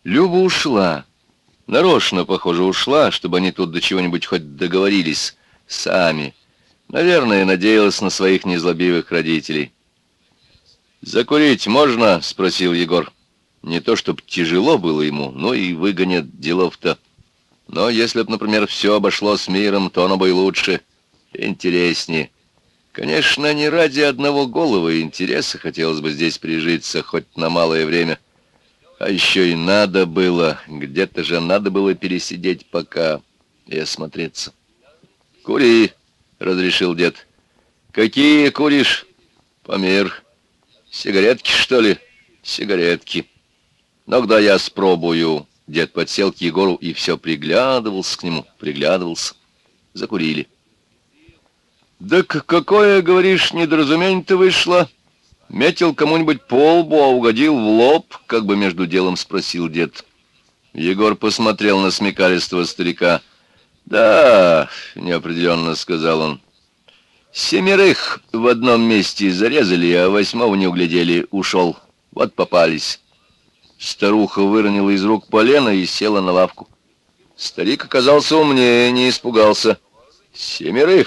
Люба ушла. Нарочно, похоже, ушла, чтобы они тут до чего-нибудь хоть договорились сами. Наверное, надеялась на своих незлобивых родителей. «Закурить можно?» — спросил Егор. Не то чтоб тяжело было ему, но и выгонят делов-то. Но если б, например, все обошлось миром, то оно бы и лучше, интереснее. Конечно, не ради одного голого интереса хотелось бы здесь прижиться хоть на малое время. А еще и надо было, где-то же надо было пересидеть пока и осмотреться. «Кури!» — разрешил дед. «Какие куришь?» «Помер. Сигаретки, что ли?» «Сигаретки. Ну-ка, я спробую». Дед подсел к Егору и все приглядывался к нему, приглядывался. Закурили. «Да какое, говоришь, недоразумение-то вышло? Метил кому-нибудь по лбу, а угодил в лоб?» — как бы между делом спросил дед. Егор посмотрел на смекалистого старика. «Да», — неопределенно сказал он, — «7 в одном месте зарезали, а 8 не углядели, ушел. Вот попались». Старуха выронила из рук полено и села на лавку. Старик оказался умнее, не испугался. 7?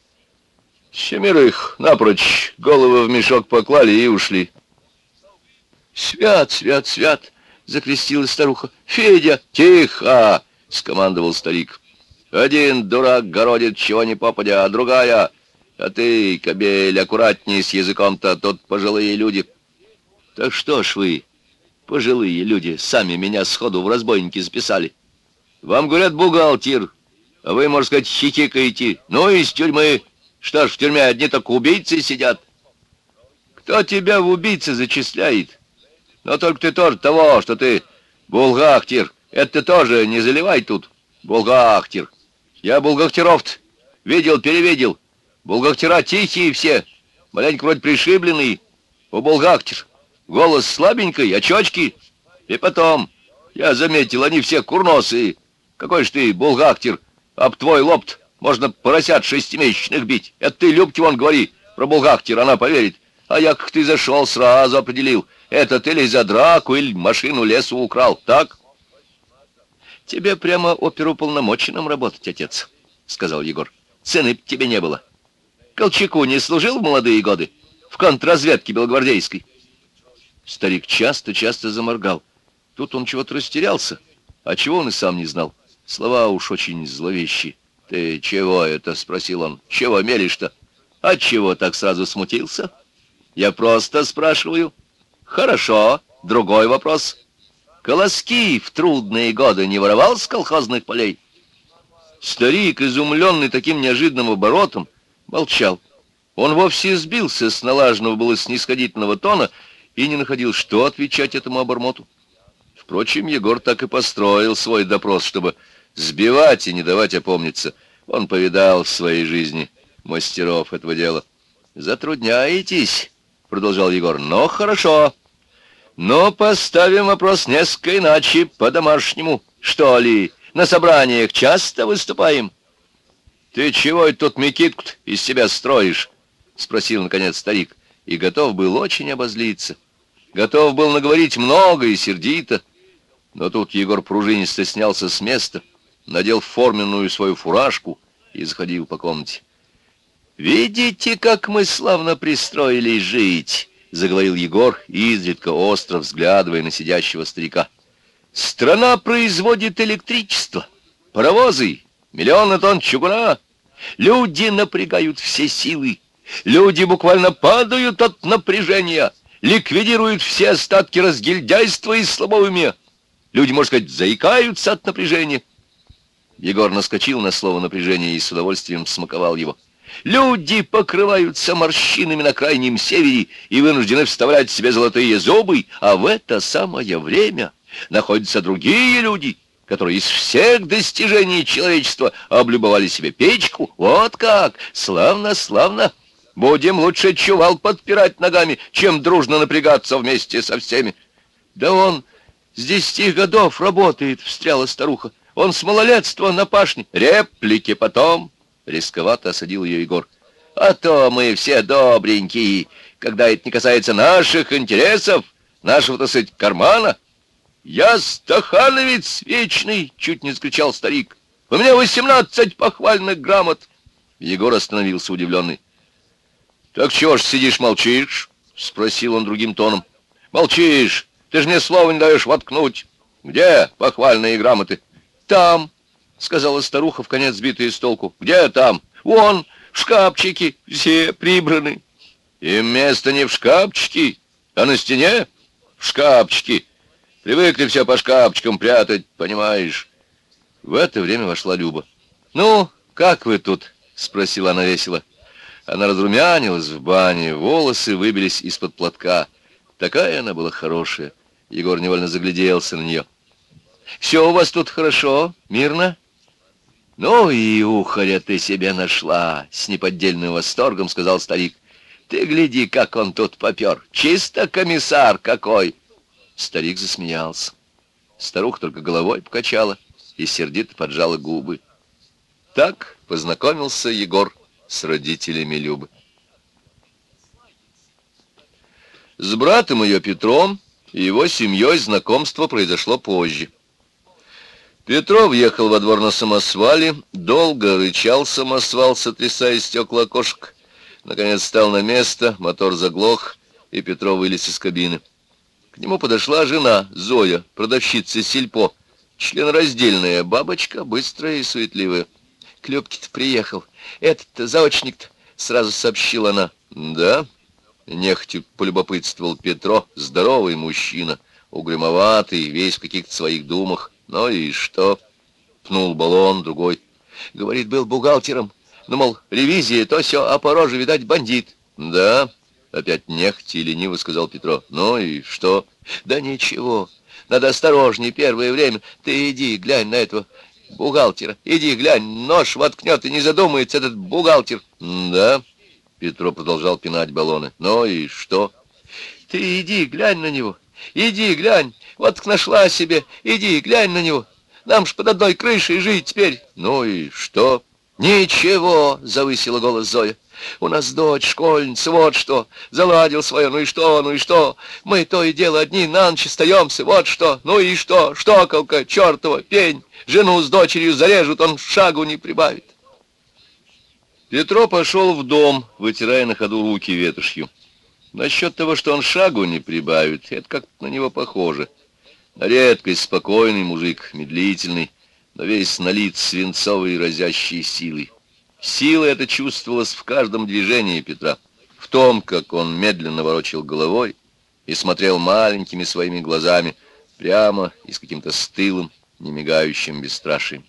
7, напрочь, головы в мешок поклали и ушли. «Свят, свят, свят!» — закрестилась старуха. «Федя, тихо!» — скомандовал старик. «Один дурак городит, чего не попадя, а другая... А ты, кобель, аккуратней с языком-то, тут пожилые люди». «Так что ж вы, пожилые люди, сами меня сходу в разбойники записали? Вам говорят бухгалтер, а вы, можно сказать, хихикаете. Ну, из тюрьмы. Что ж, в тюрьме одни только убийцы сидят. Кто тебя в убийцы зачисляет? Но только ты тоже того, что ты бухгалтер. Это ты тоже не заливай тут. Бухгалтер. Я бухгалтеров-то видел-перевидел. Бухгалтера тихие все, маленько вроде пришибленные. У бухгалтер голос слабенький, очечки. И потом, я заметил, они все курносые. Какой ж ты бухгалтер, об твой лоб можно поросят 6-месячных бить. Это ты, Любке, вон говори про бухгалтер, она поверит. А я, как ты зашел, сразу определил. Это ты ли за драку или машину лесу украл, так? Тебе прямо оперуполномоченным работать, отец, сказал Егор. Цены б тебе не было. Колчаку не служил в молодые годы? В контрразведке белогвардейской? Старик часто-часто заморгал. Тут он чего-то растерялся. А чего он и сам не знал. Слова уж очень зловещие. «Ты чего это?» — спросил он. «Чего мелешь-то? Отчего так сразу смутился? Я просто спрашиваю». «Хорошо. Другой вопрос. Колоски в трудные годы не воровал с колхозных полей?» Старик, изумленный таким неожиданным оборотом, молчал. Он вовсе сбился с налаженного было снисходительного тона и не находил, что отвечать этому обормоту. Впрочем, Егор так и построил свой допрос, чтобы сбивать и не давать опомниться. Он повидал в своей жизни мастеров этого дела. «Затрудняетесь», — продолжал Егор, — «но хорошо. Но поставим вопрос несколько иначе, по-домашнему. Что ли, на собраниях часто выступаем?» «Ты чего это тут Микитку из себя строишь?» — спросил, наконец, старик. И готов был очень обозлиться. Готов был наговорить много и сердито. Но тут Егор пружинисто снялся с места, надел форменную свою фуражку и заходил по комнате. «Видите, как мы славно пристроились жить?» — заговорил Егор, изредка остро взглядывая на сидящего старика. «Страна производит электричество, паровозы, миллионы тонн чугуна. Люди напрягают все силы. Люди буквально падают от напряжения, ликвидируют все остатки разгильдяйства и слабоумия. Люди, можно сказать, заикаются от напряжения». Егор наскочил на слово «напряжение» и с удовольствием смаковал его. «Люди покрываются морщинами на крайнем севере и вынуждены вставлять себе золотые зубы, а в это самое время находятся другие люди, которые из всех достижений человечества облюбовали себе печку. Вот как! Славно, славно! Будем лучше чувал подпирать ногами, чем дружно напрягаться вместе со всеми». «Да он с 10 годов работает», — встряла старуха. «Он с малолетства на пашне». «Реплики потом», — рисковато осадил ее Егор. «А то мы все добренькие, когда это не касается наших интересов, нашего, так сказать, кармана». «Я стахановец вечный!» — чуть не закричал старик. «У меня 18 похвальных грамот!» Егор остановился удивленный. «Так чего ж сидишь, молчишь?» — спросил он другим тоном. «Молчишь! Ты же мне слова не даешь воткнуть! Где похвальные грамоты?» «Там!» — сказала старуха, вконец сбитая с толку. «Где там?» «Вон, шкафчики все прибраны». «И место не в шкафчике, а на стене? В шкафчике. Привыкли все по шкафчикам прятать, понимаешь?» В это время вошла Люба. «Ну, как вы тут?» — спросила она весело. Она разрумянилась в бане, волосы выбились из-под платка. Такая она была хорошая. Егор невольно загляделся на нее. «Все у вас тут хорошо, мирно?» «Ну и ухаря ты себе нашла!» — с неподдельным восторгом сказал старик. «Ты гляди, как он тут попер! Чисто комиссар какой!» Старик засмеялся. Старуха только головой покачала и сердито поджала губы. Так познакомился Егор с родителями Любы. С братом ее Петром и его семьей знакомство произошло позже. Петров въехал во двор на самосвале, долго рычал самосвал, сотрясая стекла окошек. Наконец встал на место, мотор заглох, и Петров вылез из кабины. К нему подошла жена, Зоя, продавщица сельпо, членораздельная бабочка, быстрая и суетливая. «К Любке-то приехал. Этот-то заочник-то», — сразу сообщила она. «Да?» — нехотя полюбопытствовал Петро, здоровый мужчина, угрюмоватый, весь в каких-то своих думах. «Ну и что?» — пнул баллон другой. «Говорит, был бухгалтером. Ну, мол, ревизия, то все, а по роже, видать, бандит». «Да?» — опять нехотя и лениво сказал Петро. «Ну и что?» «Да ничего. Надо осторожней первое время. Ты иди, глянь на этого бухгалтера. Иди, глянь, нож воткнет и не задумается этот бухгалтер». «Да?» — Петро продолжал пинать баллоны. «Ну и что?» «Ты иди, глянь на него. Иди, глянь. Вот нашла себе. Иди, глянь на него. Нам ж под одной крышей жить теперь». «Ну и что?» «Ничего», — завысила голос Зоя. «У нас дочь, школьница, вот что. Заладил свое, ну и что, ну и что? Мы то и дело одни на ночь остаемся, вот что. Ну и что? Штоколка, чертова, пень. Жену с дочерью зарежут, он шагу не прибавит». Петро пошел в дом, вытирая на ходу руки ветошью. Насчет того, что он шагу не прибавит, это как-то на него похоже. На редкость спокойный мужик, медлительный, но весь налит свинцовой разящей силой. Сила эта чувствовалась в каждом движении Петра, в том, как он медленно ворочил головой и смотрел маленькими своими глазами прямо и с каким-то стылым, немигающим бесстрашием.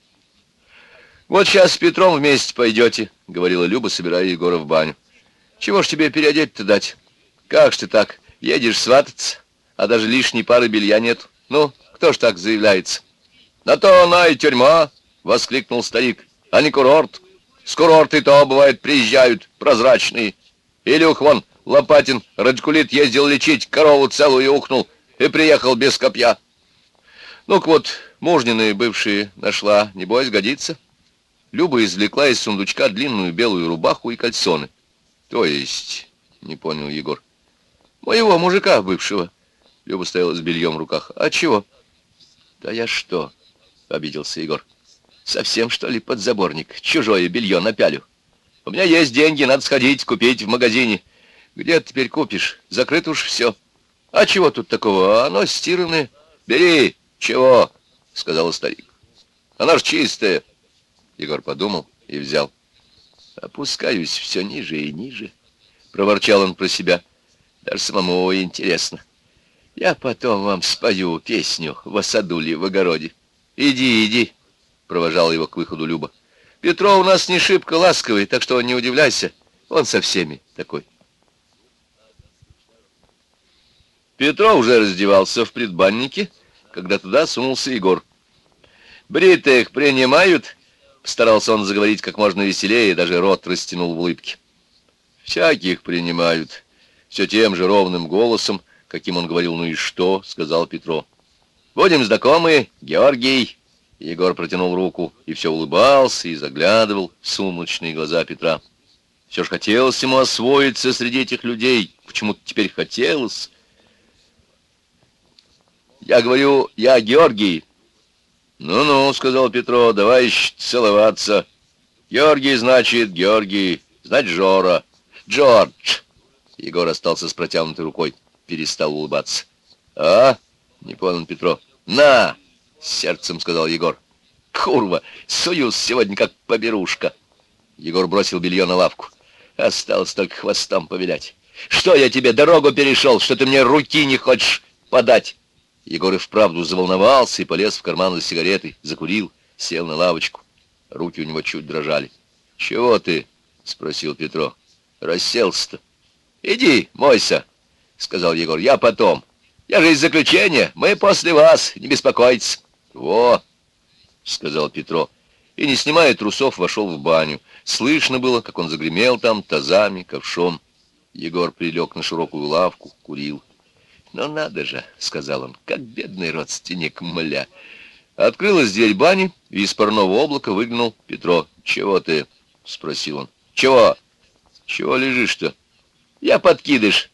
«Вот сейчас с Петром вместе пойдете», — говорила Люба, собирая Егора в баню. «Чего ж тебе переодеть-то дать? Как ж ты так? Едешь свататься, а даже лишней пары белья нет. Ну, кто ж так заявляется?» «На то она и тюрьма», — воскликнул старик, — «а не курорт. С курорта и то, бывает, приезжают прозрачные. Илюх вон, Лопатин, радикулит ездил лечить, корову целую ухнул и приехал без копья». «Ну-ка вот, мужнины бывшие нашла, небось, годится». Люба извлекла из сундучка длинную белую рубаху и кальсоны. «То есть?» — не понял Егор. «Моего мужика бывшего». Люба стояла с бельем в руках. «А чего?» «Да я что?» — обиделся Егор. «Совсем, что ли, подзаборник? Чужое белье напялю. У меня есть деньги, надо сходить, купить в магазине». «Где ты теперь купишь? Закрыто уж все». «А чего тут такого? Оно стиранное». «Бери». «Чего?» — сказал старик. «Оно ж чистое». Егор подумал и взял. «Опускаюсь все ниже и ниже», — проворчал он про себя. «Даже самому интересно. Я потом вам спою песню в осадуле в огороде». «Иди, иди», — провожал его к выходу Люба. «Петро у нас не шибко ласковый, так что не удивляйся, он со всеми такой». Петро уже раздевался в предбаннике, когда туда сунулся Егор. «Бритых принимают?» — постарался он заговорить как можно веселее, даже рот растянул в улыбке. «Всяких принимают», — все тем же ровным голосом, каким он говорил. «Ну и что?» — сказал Петро. «Будем знакомы, Георгий». Егор протянул руку и все улыбался и заглядывал в сумрачные глаза Петра. Все ж хотелось ему освоиться среди этих людей. Почему-то теперь хотелось. Я говорю, я Георгий. Ну-ну, сказал Петро, давай целоваться. Георгий, значит, Георгий, значит, Жора. Джордж. Егор остался с протянутой рукой, перестал улыбаться. А? Не понял Петро. На! С сердцем сказал Егор. Курва, суюсь сегодня как поберушка. Егор бросил белье на лавку. Осталось только хвостом повилять. Что я тебе дорогу перешел, что ты мне руки не хочешь подать? Егор и вправду заволновался и полез в карман за сигаретой, закурил, сел на лавочку. Руки у него чуть дрожали. «Чего ты?» — спросил Петро. «Расселся-то». «Иди, мойся», — сказал Егор. «Я потом. Я же из заключения. Мы после вас. Не беспокойтесь». «Во!» — сказал Петро. И, не снимая трусов, вошел в баню. Слышно было, как он загремел там тазами, ковшом. Егор прилег на широкую лавку, курил. «Ну надо же», — сказал он, — «как бедный родственник мля». Открылась дверь бани, и из парного облака выглянул Петро. «Чего ты?» — спросил он. «Чего? Чего лежишь-то?» «Я подкидыш».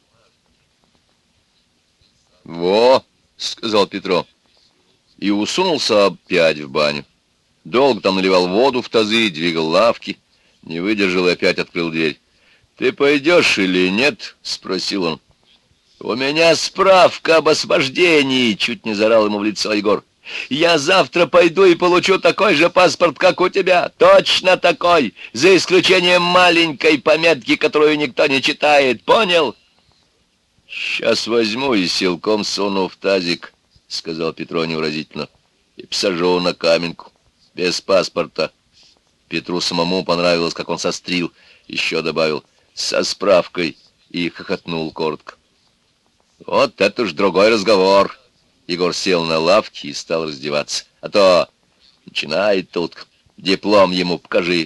«Во!» — сказал Петро. И усунулся опять в баню. Долго там наливал воду в тазы, двигал лавки. Не выдержал и опять открыл дверь. «Ты пойдешь или нет?» — спросил он. «У меня справка об освобождении!» — чуть не заорал ему в лицо Егор. «Я завтра пойду и получу такой же паспорт, как у тебя. Точно такой, за исключением маленькой пометки, которую никто не читает. Понял?» «Сейчас возьму и силком суну в тазик», — сказал Петро невыразительно, — «и посажу на каменку, без паспорта». Петру самому понравилось, как он сострил, еще добавил «со справкой» и хохотнул коротко. «Вот это уж другой разговор». Егор сел на лавке и стал раздеваться. «А то начинает тут. Диплом ему покажи».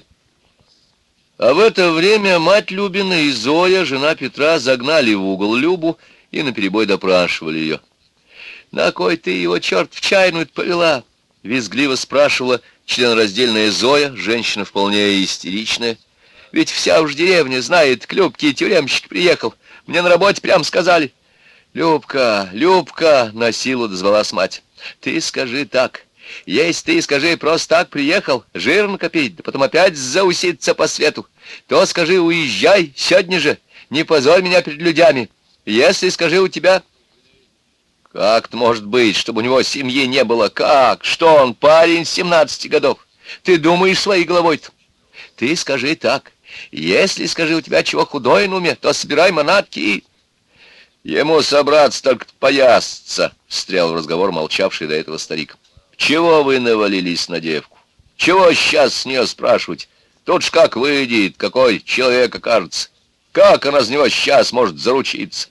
А в это время мать Любина и Зоя, жена Петра, загнали в угол Любу и наперебой допрашивали ее. «На кой ты его, черт, в чайную повела?» — визгливо спрашивала членораздельная Зоя, женщина вполне истеричная. «Ведь вся уж деревня знает, к Любке тюремщик приехал. Мне на работе прям сказали». «Любка, Любка!» — насилу дозвалась мать. «Ты скажи так. Если ты, скажи, просто так приехал, жир накопить, да потом опять зауситься по свету, то скажи, уезжай сегодня же, не позорь меня перед людьми. Если, скажи, у тебя...» «Как-то может быть, чтобы у него семьи не было? Как? Что он, парень 17 годов? Ты думаешь своей головой-то? Ты скажи так. Если, скажи, у тебя чего худое на уме, то собирай манатки и...» «Ему собраться только поясться», — встрял в разговор молчавший до этого старик. «Чего вы навалились на девку? Чего сейчас с нее спрашивать? Тут ж как выйдет, какой человек окажется. Как она с него сейчас может заручиться?»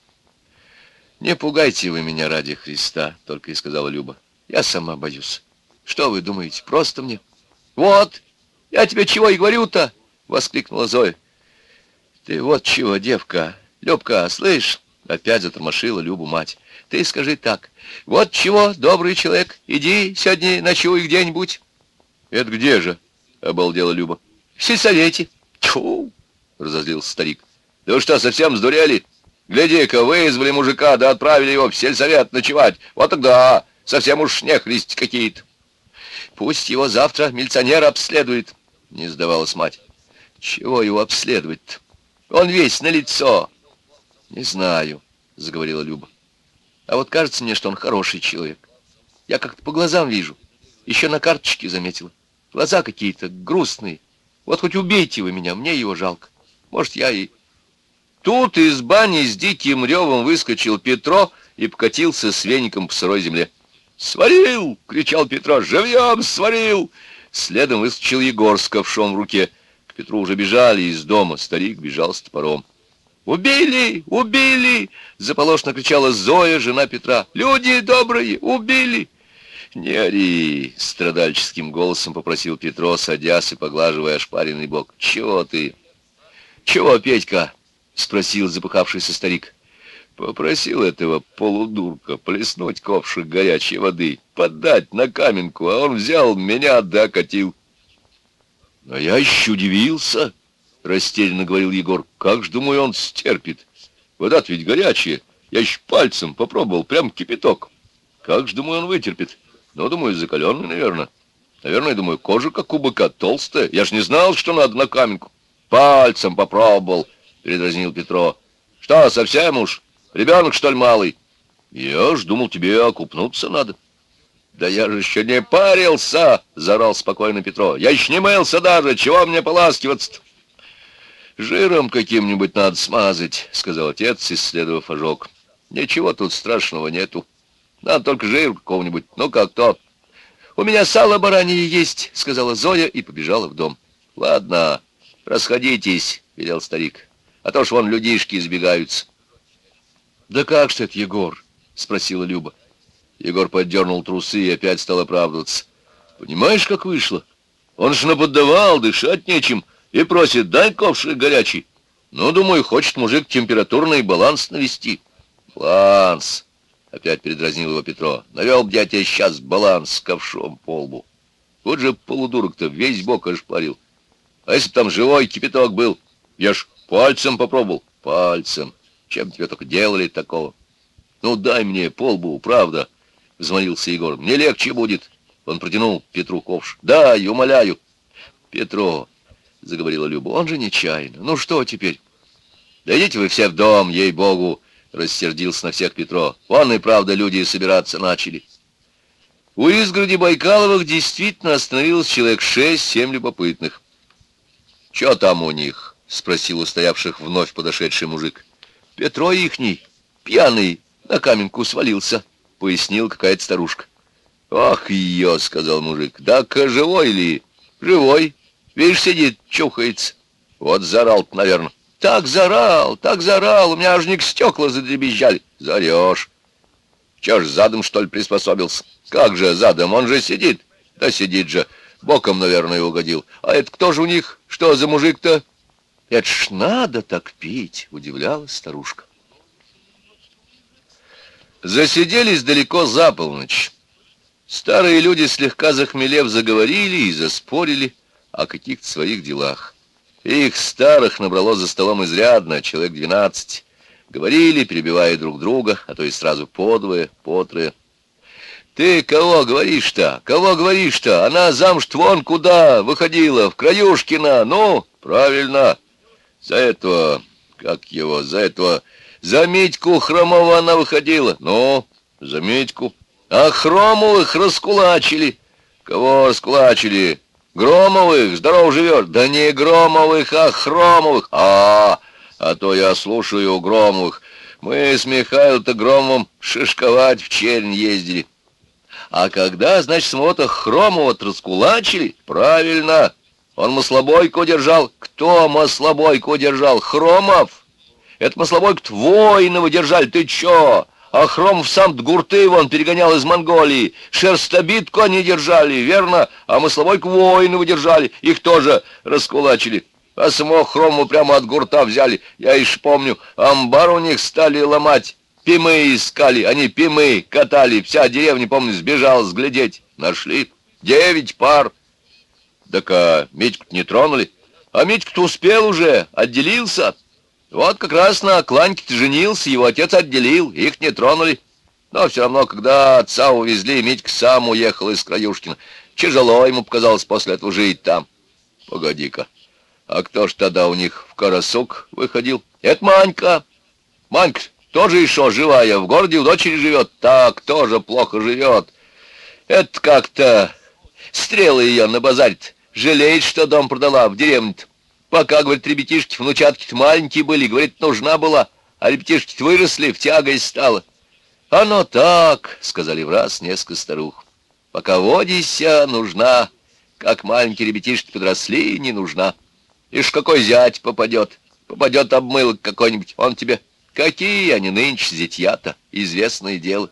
«Не пугайте вы меня ради Христа», — только и сказала Люба. «Я сама боюсь. Что вы думаете, просто мне?» «Вот, я тебе чего и говорю-то!» — воскликнула Зоя. «Ты вот чего, девка, Любка, слышь?» — опять затормошила Любу мать. «Ты скажи так. Вот чего, добрый человек, иди сегодня ночуй где-нибудь». «Это где же?» — обалдела Люба. «В сельсовете». «Тьфу!» — разозлился старик. «Да вы что, совсем сдурели? Гляди-ка, вызвали мужика, да отправили его в сельсовет ночевать. Вот тогда совсем уж нехристи какие-то». «Пусть его завтра милиционер обследует», — не сдавалась мать. «Чего его обследовать-то? Он весь налицо». «Не знаю», — заговорила Люба. «А вот кажется мне, что он хороший человек. Я как-то по глазам вижу. Еще на карточке заметила. Глаза какие-то грустные. Вот хоть убейте вы меня, мне его жалко. Может, я и...» Тут из бани с диким ревом выскочил Петро и покатился с веником по сырой земле. «Сварил!» — кричал Петро. «Живьем сварил!» Следом выскочил Егор с ковшом в руке. К Петру уже бежали из дома. Старик бежал с топором. «Убили! Убили!» — заполошно кричала Зоя, жена Петра. «Люди добрые! Убили!» «Не ори!» — страдальческим голосом попросил Петро, садясь и поглаживая ошпаренный бок. «Чего ты?» «Чего, Петька?» — спросил запыхавшийся старик. «Попросил этого полудурка плеснуть ковшик горячей воды, подать на каменку, а он взял меня да окатил». «А я еще удивился!» — растерянно говорил Егор. «Как ж, думаю, он стерпит? Вода-то ведь горячая. Я еще пальцем попробовал, прям кипяток. Как же, думаю, он вытерпит? Ну, думаю, закаленный, наверное. Наверное, думаю, кожа, как у быка, толстая. Я ж не знал, что надо на каменку. Пальцем попробовал, передразнил Петро. Что, совсем уж? Ребенок, что ли, малый? Я ж думал, тебе окупнуться надо. Да я же еще не парился, заорал спокойно Петро. Я еще не мылся даже, чего мне поласкиваться-то? Жиром каким-нибудь надо смазать, сказал отец, исследовав ожог. Ничего тут страшного нету. Надо только жир какого-нибудь, ну как то. У меня сало баранье есть, сказала Зоя и побежала в дом. Ладно, расходитесь, велел старик, а то ж вон людишки избегаются. Да как ж это, Егор? Спросила Люба. Егор поддернул трусы и опять стал оправдываться. Понимаешь, как вышло? Он ж наподдавал, дышать нечем, и просит, дай ковшик горячий. Ну, думаю, хочет мужик температурный баланс навести. Баланс, опять передразнил его Петро. Навел б я тебе сейчас баланс с ковшом по лбу. Вот же полудурок-то весь бок ошпарил. А если б там живой кипяток был? Я ж пальцем попробовал. Пальцем. Чем тебе только делали такого? Ну, дай мне по лбу, правда, взмолился Егор. Мне легче будет. Он протянул Петру ковш. Дай, умоляю. Петро, заговорила Люба, он же нечаянно. Ну что теперь? Да идите вы все в дом, ей-богу, рассердился на всех Петро. Вон и правда люди собираться начали. У изгороди Байкаловых действительно остановилось человек 6-7 любопытных. «Чё там у них?» — спросил у стоявших вновь подошедший мужик. «Петро ихний, пьяный, на каменку свалился», — пояснил какая-то старушка. «Ах ее!» — сказал мужик. «Да-ка живой ли?» «Живой. Видишь, сидит, чухается. Вот заорал-то, наверное». Так заорал, у меня аж не к стекла задребезжали». «Заорешь. Чё ж, задом, что ли, приспособился?» «Как же задом? Он же сидит». «Да сидит же. Боком, наверное, угодил. А это кто же у них? Что за мужик-то?» «Это ж надо так пить», — удивлялась старушка. Засиделись далеко за полночь. Старые люди, слегка захмелев, заговорили и заспорили о каких-то своих делах. Их старых набрало за столом изрядно, человек 12. Говорили, перебивая друг друга, а то и сразу по двое, по трое. «Ты кого говоришь-то? Кого говоришь-то? Она замуж-то вон куда выходила, в Краюшкино. Ну, правильно. За этого, как его, за Митьку Хромова она выходила. Ну, за Митьку. А Хромовых раскулачили». «Кого раскулачили? Громовых, здоров живет». «Да не Громовых, а Хромовых». А то я слушаю Громовых. Мы с Михаилом-то Громовым шишковать в Чернь ездили. А когда, значит, самого-то Хромова раскулачили? Правильно. Он маслобойку держал. Кто маслобойку держал? Хромов. Это маслобойку воинова держали. Ты чё? А Хромов сам гурты вон перегонял из Монголии. Шерстобитку они держали, верно? А маслобойку воинова держали. Их тоже раскулачили. А самого Хромова прямо от гурта взяли. Я еще помню, амбар у них стали ломать. Пимы искали, они пимы катали. Вся деревня, помню, сбежала сглядеть. Нашли 9 пар. Так а Митьку-то не тронули. А Митька-то успел уже, отделился. Вот как раз на Кланьке-то женился, его отец отделил, их не тронули. Но все равно, когда отца увезли, Митька сам уехал из Краюшкина. Тяжело ему показалось после этого жить там. Погоди-ка, а кто ж тогда у них в Карасук выходил? Это Манька. Манька тоже еще живая, в городе у дочери живет. Так, тоже плохо живет. Это как-то стрелы ее на базаре-то. Жалеет, что дом продала в деревне-то. Пока, говорит, ребятишки, внучатки-то маленькие были, говорит, нужна была. А ребятишки-то выросли, в тягость стало. Оно так, сказали в раз несколько старух. Пока водися нужна, как маленькие ребятишки подросли, не нужна. Ишь, какой зять попадет. Попадет обмылок какой-нибудь, он тебе... Какие они нынче зятья-то, известное дело.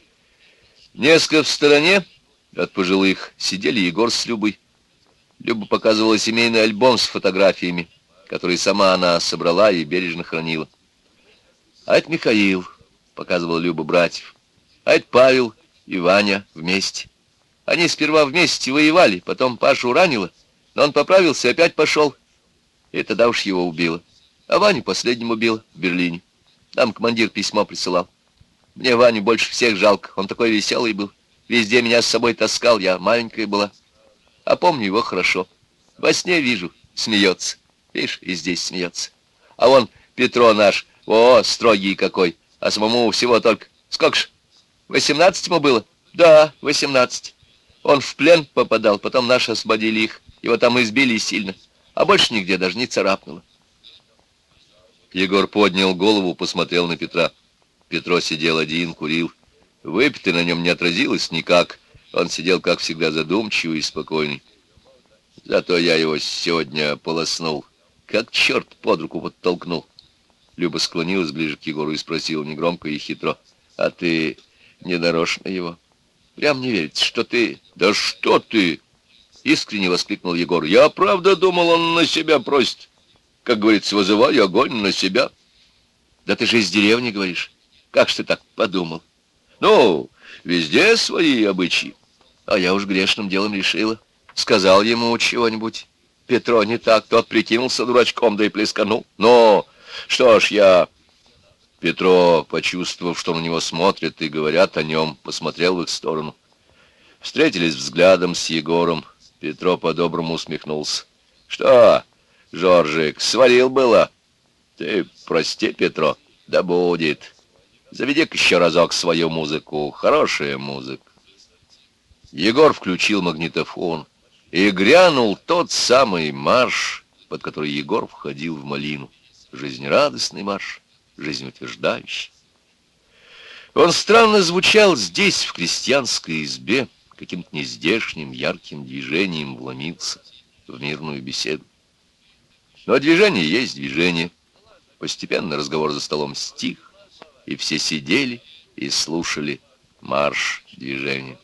Несколько в стороне от пожилых сидели Егор с Любой. Люба показывала семейный альбом с фотографиями, который сама она собрала и бережно хранила. А это Михаил, показывала Люба братьев. А это Павел и Ваня вместе. Они сперва вместе воевали, потом Пашу ранило, но он поправился и опять пошел. И тогда уж его убило. А Ваню последним убило в Берлине. Там командир письмо присылал. Мне Ваню больше всех жалко. Он такой веселый был. Везде меня с собой таскал, я маленькая была. А помню его хорошо. Во сне вижу, смеется. Видишь, и здесь смеется. А вон Петро наш, строгий какой. А самому всего только, сколько ж, 18 ему было? Да, 18. Он в плен попадал, потом наши освободили их. Его там избили сильно. А больше нигде даже не царапнуло. Егор поднял голову, посмотрел на Петра. Петро сидел один, курил. Выпитое на нем не отразилось никак. Он сидел, как всегда, задумчивый и спокойный. Зато я его сегодня полоснул. Как черт под руку подтолкнул. Люба склонилась ближе к Егору и спросила негромко и хитро: «А ты не нарочно его? Прям не верится, что ты...» «Да что ты!» — искренне воскликнул Егор. «Я правда думал, он на себя просит. Как говорится, вызывай огонь на себя». «Да ты же из деревни говоришь. Как ж ты так подумал?» «Ну, везде свои обычаи. А я уж грешным делом решила. Сказал ему чего-нибудь. Петро не так, тот прикинулся дурачком, да и плесканул. Но, что ж, я...» Петро, почувствовав, что на него смотрят и говорят о нем, посмотрел в их сторону. Встретились взглядом с Егором. Петро по-доброму усмехнулся. «Что, Жоржик, сварил было? Ты прости, Петро, да будет. Заведи-ка еще разок свою музыку. Хорошая музыка». Егор включил магнитофон, и грянул тот самый марш, под который Егор входил в малину. Жизнерадостный марш, жизнеутверждающий. Он странно звучал здесь, в крестьянской избе, каким-то нездешним, ярким движением вломился в мирную беседу. Но движение есть движение. Постепенно разговор за столом стих, и все сидели и слушали марш движения.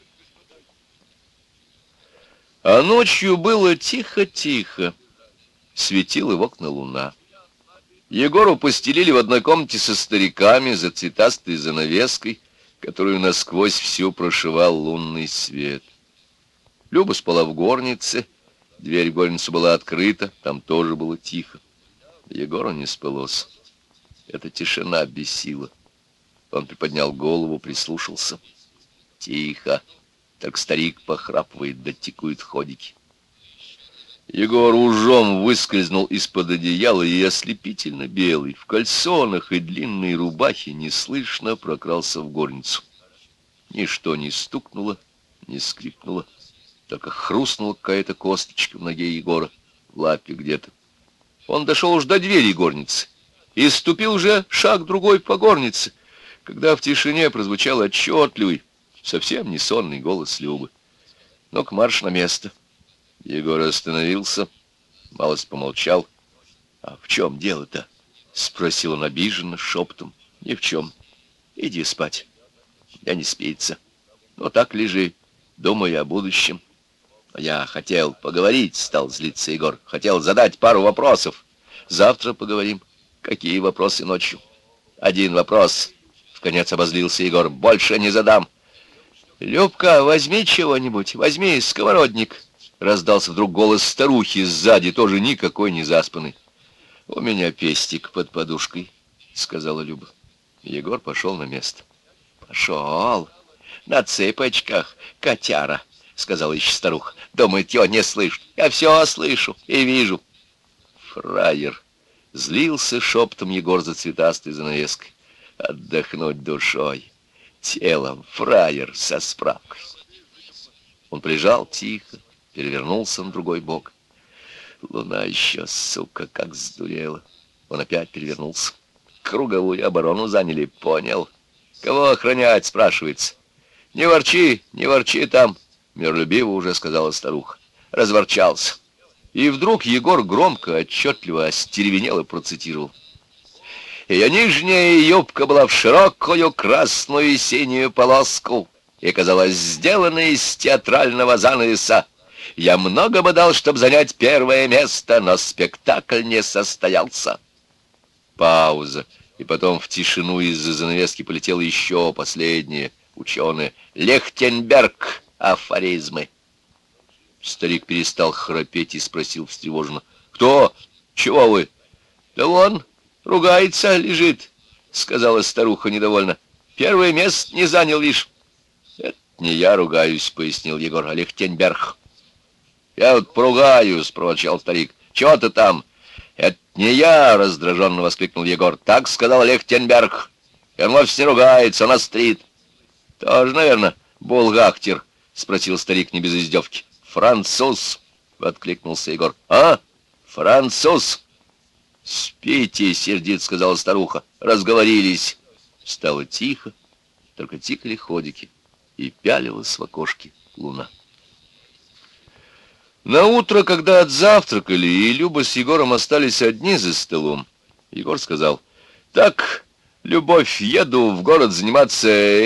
А ночью было тихо-тихо. Светила в окна луна. Егору постелили в одной комнате со стариками за цветастой занавеской, которую насквозь всю прошивал лунный свет. Люба спала в горнице. Дверь в горницу была открыта, там тоже было тихо. Егору не спалось. Эта тишина бесила. Он приподнял голову, прислушался. Тихо. Так старик похрапывает, да тикают ходики. Егор ужом выскользнул из-под одеяла и ослепительно белый, в кальсонах и длинной рубахе, неслышно прокрался в горницу. Ничто не стукнуло, не скрипнуло, только хрустнула какая-то косточка в ноге Егора, в лапе где-то. Он дошел уж до двери горницы и ступил уже шаг другой по горнице, когда в тишине прозвучал отчетливый, совсем не сонный голос Любы. «Ну-ка, марш на место». Егор остановился, малость помолчал. «А в чем дело-то?» — спросил он обиженно, шепотом. «Ни в чем. Иди спать. Я не спится. Ну так лежи, думай о будущем». «А я хотел поговорить», — стал злиться Егор. «Хотел задать пару вопросов. Завтра поговорим». «Какие вопросы ночью?» «Один вопрос», — вконец обозлился Егор. «Больше не задам». «Любка, возьми чего-нибудь, возьми сковородник», — раздался вдруг голос старухи сзади, тоже никакой не заспанный. «У меня пестик под подушкой», — сказала Люба. Егор пошел на место. «Пошел на цыпочках, котяра», — сказала еще старуха. «Думает, я не слышу. Я все слышу и вижу». «Фраер», — злился шепотом Егор за цветастой занавеской. «Отдохнуть душой. Телом, фраер со справкой». Он прижал тихо, перевернулся на другой бок. Луна еще, сука, как сдурела. Он опять перевернулся. Круговую оборону заняли, понял. Кого охранять, спрашивается. Не ворчи там, миролюбиво уже сказала старуха. Разворчался. И вдруг Егор громко, отчетливо остервенел и процитировал. Ее нижняя юбка была в широкую красную и синюю полоску и казалась сделанной из театрального занавеса. Я много бы дал, чтобы занять первое место, но спектакль не состоялся. Пауза, и потом в тишину из-за занавески полетело еще последнее ученое. Лехтенберг, афоризмы. Старик перестал храпеть и спросил встревоженно. «Кто? Чего вы?» «Да вон, ругается, лежит», — сказала старуха недовольно. Первое место не занял, лишь. Это не я ругаюсь, пояснил Егор, а Лихтенберг. Я вот поругаюсь, проворчал старик. Чего ты там? Это не я, раздраженно воскликнул Егор. Так сказал Лихтенберг. И он вовсе не ругается, он острит. Тоже, наверное, булгахтер, спросил старик не без издевки. Француз, откликнулся Егор. А? Француз? Спите, сердит, сказала старуха. Разговорились. Стало тихо, только тикали ходики, и пялилась в окошке луна. На утро, когда отзавтракали, и Люба с Егором остались одни за столом, Егор сказал: «Так, Любовь, еду в город заниматься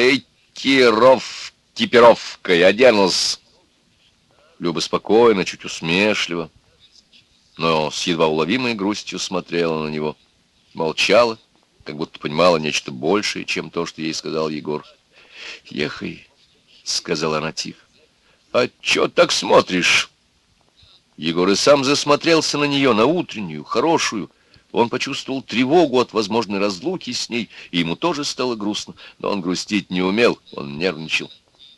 экипировкой, оденусь». Люба спокойно, чуть усмешливо, но с едва уловимой грустью смотрела на него, молчала, как будто понимала нечто большее, чем то, что ей сказал Егор. «Ехай», — сказала она тихо. «А чё так смотришь?» Егор и сам засмотрелся на нее, на утреннюю, хорошую. Он почувствовал тревогу от возможной разлуки с ней, и ему тоже стало грустно, но он грустить не умел, он нервничал.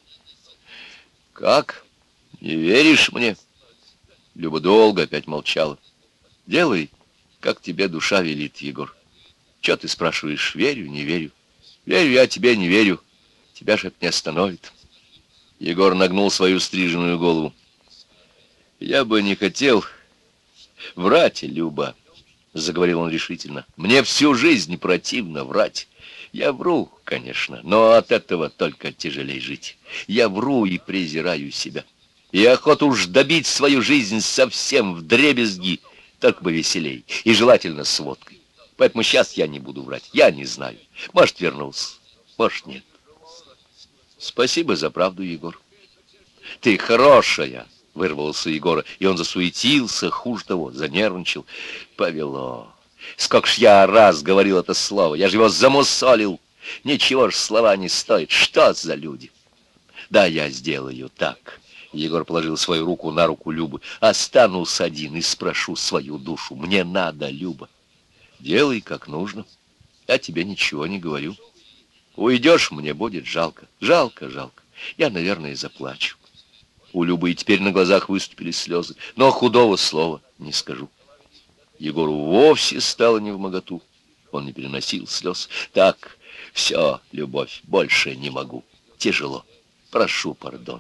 «Как? Не веришь мне?» Люба долго опять молчала. «Делай, как тебе душа велит, Егор. Чё ты спрашиваешь, верю, не верю? Верю я тебе, не верю. Тебя же это не остановит». Егор нагнул свою стриженную голову. «Я бы не хотел врать, Люба», — заговорил он решительно. «Мне всю жизнь противно врать. Я вру, конечно, но от этого только тяжелей жить. Я вру и презираю себя. И охота уж добить свою жизнь совсем вдребезги, только бы веселей, и желательно с водкой. Поэтому сейчас я не буду врать. Я не знаю. Может, вернулся, может, нет. Спасибо за правду, Егор». «Ты хорошая», — вырвался Егора, и он засуетился, хуже того, занервничал. «Повело. Сколько ж я раз говорил это слово, я же его замусолил. Ничего ж слова не стоит. Что за люди?» «Да, я сделаю так». Егор положил свою руку на руку Любы. «Останусь один и спрошу свою душу. Мне надо, Люба. Делай, как нужно. Я тебе ничего не говорю. Уйдешь, мне будет жалко. Жалко, жалко. Я, наверное, заплачу». У Любы и теперь на глазах выступили слезы, но худого слова не скажу. Егору вовсе стало невмоготу. Он не переносил слез. «Так, все, Любовь, больше не могу. Тяжело. Прошу пардона».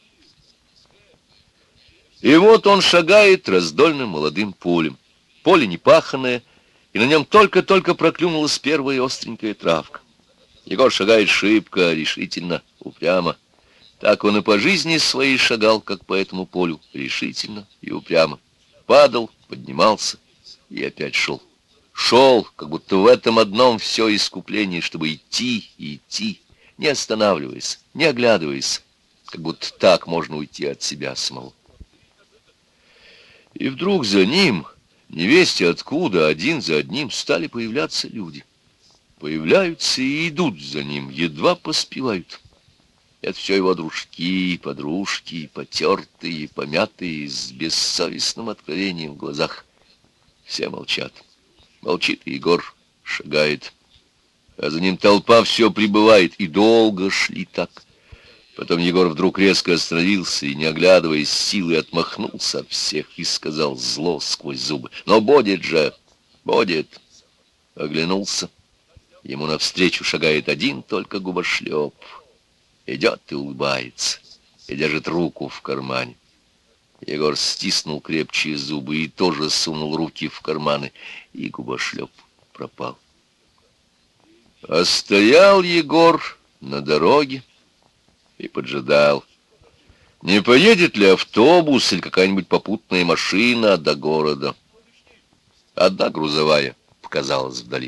И вот он шагает раздольным молодым полем. Поле непаханное, и на нем только-только проклюнулась первая остренькая травка. Егор шагает шибко, решительно, упрямо. Так он и по жизни своей шагал, как по этому полю, решительно и упрямо. Падал, поднимался и опять шел. Шел, как будто в этом одном все искупление, чтобы идти и идти, не останавливаясь, не оглядываясь, как будто так можно уйти от себя самого. И вдруг за ним, невесть откуда, один за одним стали появляться люди. Появляются и идут за ним, едва поспевают. Это все его дружки, подружки, потертые, помятые, с бессовестным откровением в глазах. Все молчат. Молчит и Егор, шагает. А за ним толпа все прибывает, и долго шли так. Потом Егор вдруг резко остановился и, не оглядываясь, силой отмахнулся от всех и сказал зло сквозь зубы: «Но будет же, будет!» Оглянулся. Ему навстречу шагает один только губошлеп. Идет и улыбается, и держит руку в кармане. Егор стиснул крепче зубы и тоже сунул руки в карманы, и губошлеп пропал. А стоял Егор на дороге и поджидал, не поедет ли автобус или какая-нибудь попутная машина до города. Одна грузовая показалась вдали.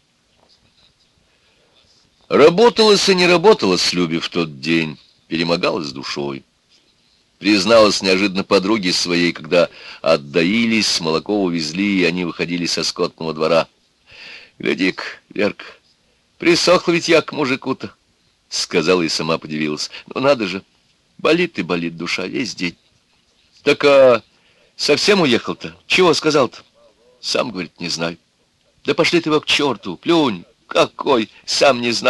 Работалось и не работалось Любе в тот день, перемогалась душой. Призналась неожиданно подруге своей, когда отдаились, молоко увезли, и они выходили со скотного двора. «Гляди-ка, Верка, присохла ведь я к мужику-то», — сказала и сама подивилась. «Ну надо же, болит и болит душа весь день». «Так совсем уехал-то? Чего сказал-то?» «Сам, говорит, не знаю». «Да пошли ты его к черту, плюнь». «Какой? Сам не знаю.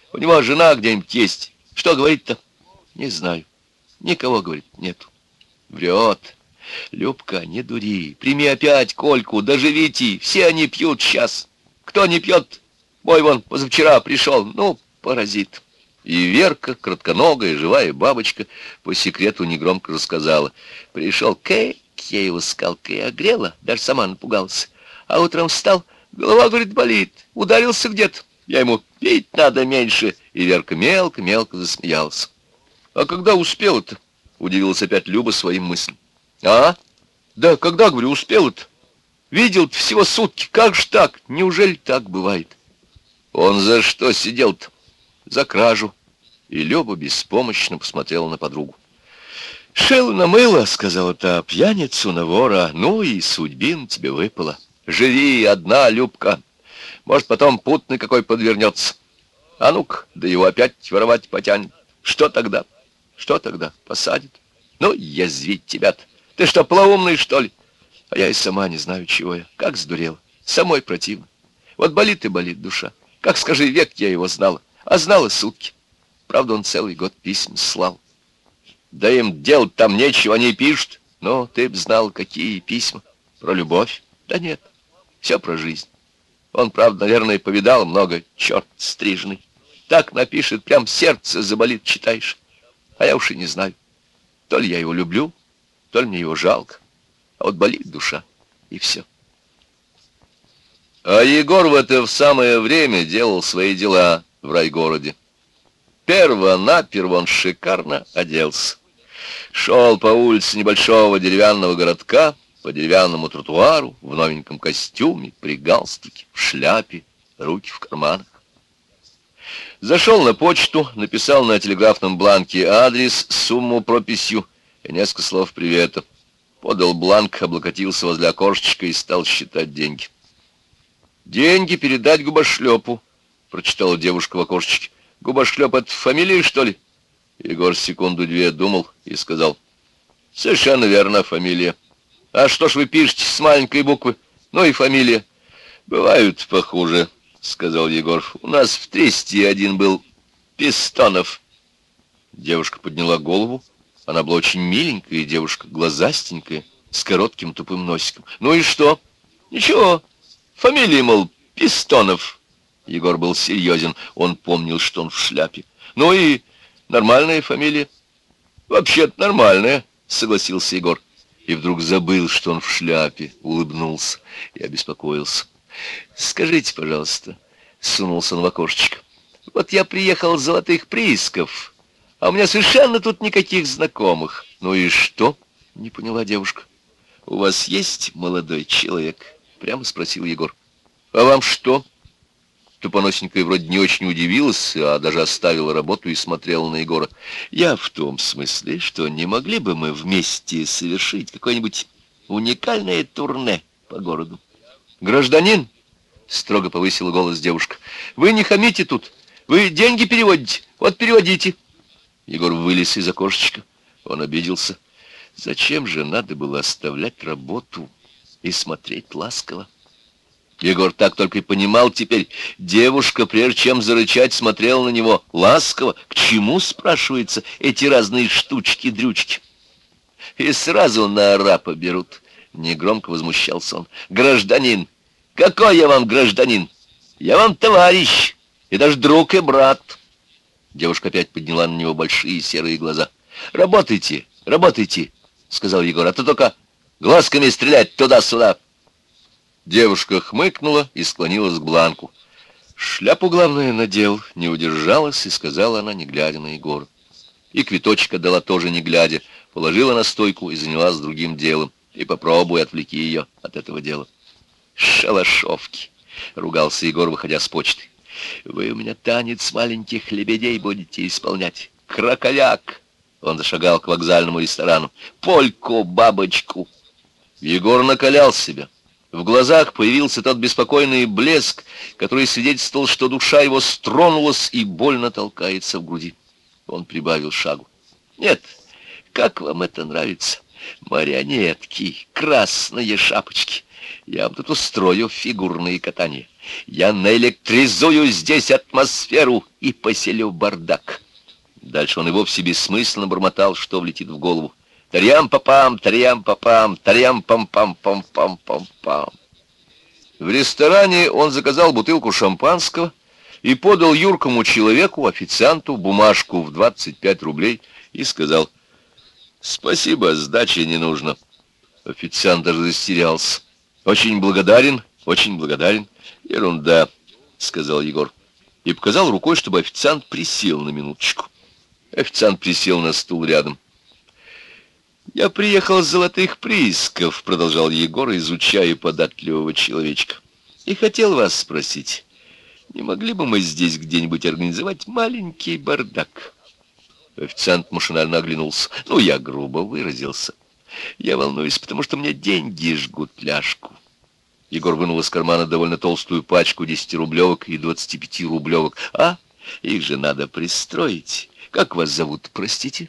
У него жена где-нибудь есть. Что говорит-то? Не знаю. Никого, говорит, нету. Врет. Любка, не дури. Прими опять Кольку, доживите. Все они пьют сейчас. Кто не пьет? Мой вон позавчера пришел. Ну, паразит. И Верка, кратконогая, живая бабочка, по секрету негромко рассказала. Пришел Кэй, я его скалкой огрела, даже сама напугалась. А утром встал, голова, говорит, болит. Ударился где-то. Я ему: пить надо меньше. И Верка мелко-мелко засмеялась. А когда успел-то? Удивилась опять Люба своим мыслям. А? Да когда, говорю, успел-то? Видел-то всего сутки. Как ж так? Неужели так бывает? Он за что сидел-то? За кражу. И Люба беспомощно посмотрела на подругу. «Шел на мыло», — сказала та, — «пьяницу на вора, ну и судьбин тебе выпала. Живи одна, Любка. Может, потом путный какой подвернется. А ну-ка, да его опять воровать потянет. Что тогда? Что тогда? Посадят? Ну, язвить тебя-то. Ты что, полоумный, что ли? А я и сама не знаю, чего я. Как сдурела. Самой противно. Вот болит и болит душа. Как, скажи, век я его знала. А знала сутки. Правда, он целый год писем слал. Да им делать там нечего, они пишут. Но ты б знал, какие письма. Про любовь? Да нет. Все про жизнь. Он, правда, наверное, повидал много, черт стрижный. Так напишет, прям сердце заболит, читаешь. А я уж и не знаю. То ли я его люблю, то ли мне его жалко. А вот болит душа, и все. А Егор в это в самое время делал свои дела в райгороде. Перво-наперво он шикарно оделся. Шел по улице небольшого деревянного городка, по деревянному тротуару, в новеньком костюме, при галстуке, в шляпе, руки в карманах. Зашел на почту, написал на телеграфном бланке адрес, сумму, прописью и несколько слов привета. Подал бланк, облокотился возле окошечка и стал считать деньги. «Деньги передать губошлепу», — прочитала девушка в окошечке. «Губошлеп — это фамилия, что ли?» Егор секунду-две думал и сказал: «Совершенно верно, фамилия. А что ж вы пишете с маленькой буквы? Ну и фамилия». «Бывают похуже», — сказал Егор. «У нас в Тресте один был Пистонов». Девушка подняла голову. Она была очень миленькая девушка, глазастенькая, с коротким тупым носиком. «Ну и что?» «Ничего. Фамилия, мол, Пистонов». Егор был серьезен. Он помнил, что он в шляпе. «Ну и нормальная фамилия?» «Вообще-то нормальная», — согласился Егор. И вдруг забыл, что он в шляпе, улыбнулся и обеспокоился. «Скажите, пожалуйста», — сунулся он в окошечко, — «вот я приехал с Золотых приисков, а у меня совершенно тут никаких знакомых». «Ну и что?» — не поняла девушка. «У вас есть молодой человек?» — прямо спросил Егор. «А вам что?» Тупоносенькая вроде не очень удивилась, а даже оставила работу и смотрела на Егора. «Я в том смысле, что не могли бы мы вместе совершить какое-нибудь уникальное турне по городу?» «Гражданин!» — строго повысила голос девушка. «Вы не хамите тут. Вы деньги переводите. Вот переводите». Егор вылез из окошечка. Он обиделся. Зачем же надо было оставлять работу и смотреть ласково? Егор так только и понимал теперь. Девушка, прежде чем зарычать, смотрела на него ласково. К чему, спрашивается, эти разные штучки-дрючки? И сразу на арапа берут. Негромко возмущался он. «Гражданин! Какой я вам гражданин? Я вам товарищ, и даже друг и брат». Девушка опять подняла на него большие серые глаза. «Работайте, работайте», — сказал Егор, — «а то только глазками стрелять туда-сюда». Девушка хмыкнула и склонилась к бланку. «Шляпу, главное, надел», — не удержалась и сказала она, не глядя на Егора. И квиточек отдала тоже не глядя, положила на стойку и занялась другим делом. И попробуй отвлеки ее от этого дела. «Шалашовки», — ругался Егор, выходя с почты. «Вы у меня танец маленьких лебедей будете исполнять. Краколяк!» Он зашагал к вокзальному ресторану. «Польку, бабочку!» Егор накалял себя. В глазах появился тот беспокойный блеск, который свидетельствовал, что душа его стронулась и больно толкается в груди. Он прибавил шагу. «Нет, как вам это нравится? Марионетки, красные шапочки. Я вам тут устрою фигурные катания. Я наэлектризую здесь атмосферу и поселю бардак». Дальше он и вовсе бессмысленно бормотал, что влетит в голову. Тарьям-папам, тарьям-папам, тарьям-пам-пам-пам-пам-пам. В ресторане он заказал бутылку шампанского и подал юркому человеку, официанту, бумажку в 25 рублей и сказал: «Спасибо, сдачи не нужно». Официант даже растерялся. «Очень благодарен, очень благодарен». «Ерунда», — сказал Егор. И показал рукой, чтобы официант присел на минуточку. Официант присел на стул рядом. «Я приехал с золотых приисков», — продолжал Егор, изучая податливого человечка. «И хотел вас спросить, не могли бы мы здесь где-нибудь организовать маленький бардак?» Официант машинально оглянулся. «Ну, я грубо выразился. Я волнуюсь, потому что мне деньги жгут ляжку». Егор вынул из кармана довольно толстую пачку 10-рублевок и 25-рублевок. «А, их же надо пристроить. Как вас зовут, простите?»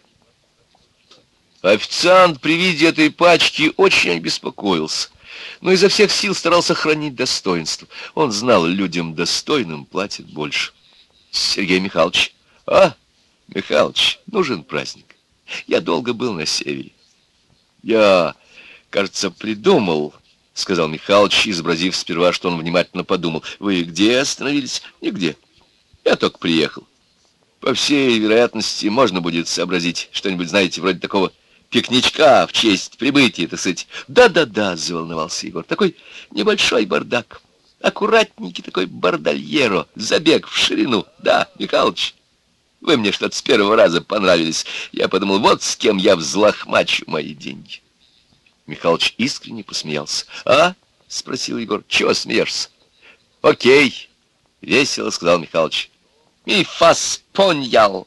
Официант при виде этой пачки очень обеспокоился, но изо всех сил старался хранить достоинство. Он знал, людям достойным платят больше. «Сергей Михайлович». «А, Михайлович, нужен праздник. Я долго был на севере. Я, кажется, придумал», — сказал Михайлович, изобразив сперва, что он внимательно подумал. «Вы где остановились?» «Нигде. Я только приехал. По всей вероятности, можно будет сообразить что-нибудь, знаете, вроде такого пикничка в честь прибытия, так сказать». «Да-да-да», — заволновался Егор, — «такой небольшой бардак. Аккуратненький такой бардальеро, забег в ширину. Да, Михалыч, вы мне что-то с первого раза понравились. Я подумал, вот с кем я взлохмачу мои деньги». Михалыч искренне посмеялся. «А?» — спросил Егор. «Чего смеешься?» «Окей», — весело сказал Михалыч. «Ми фас понял».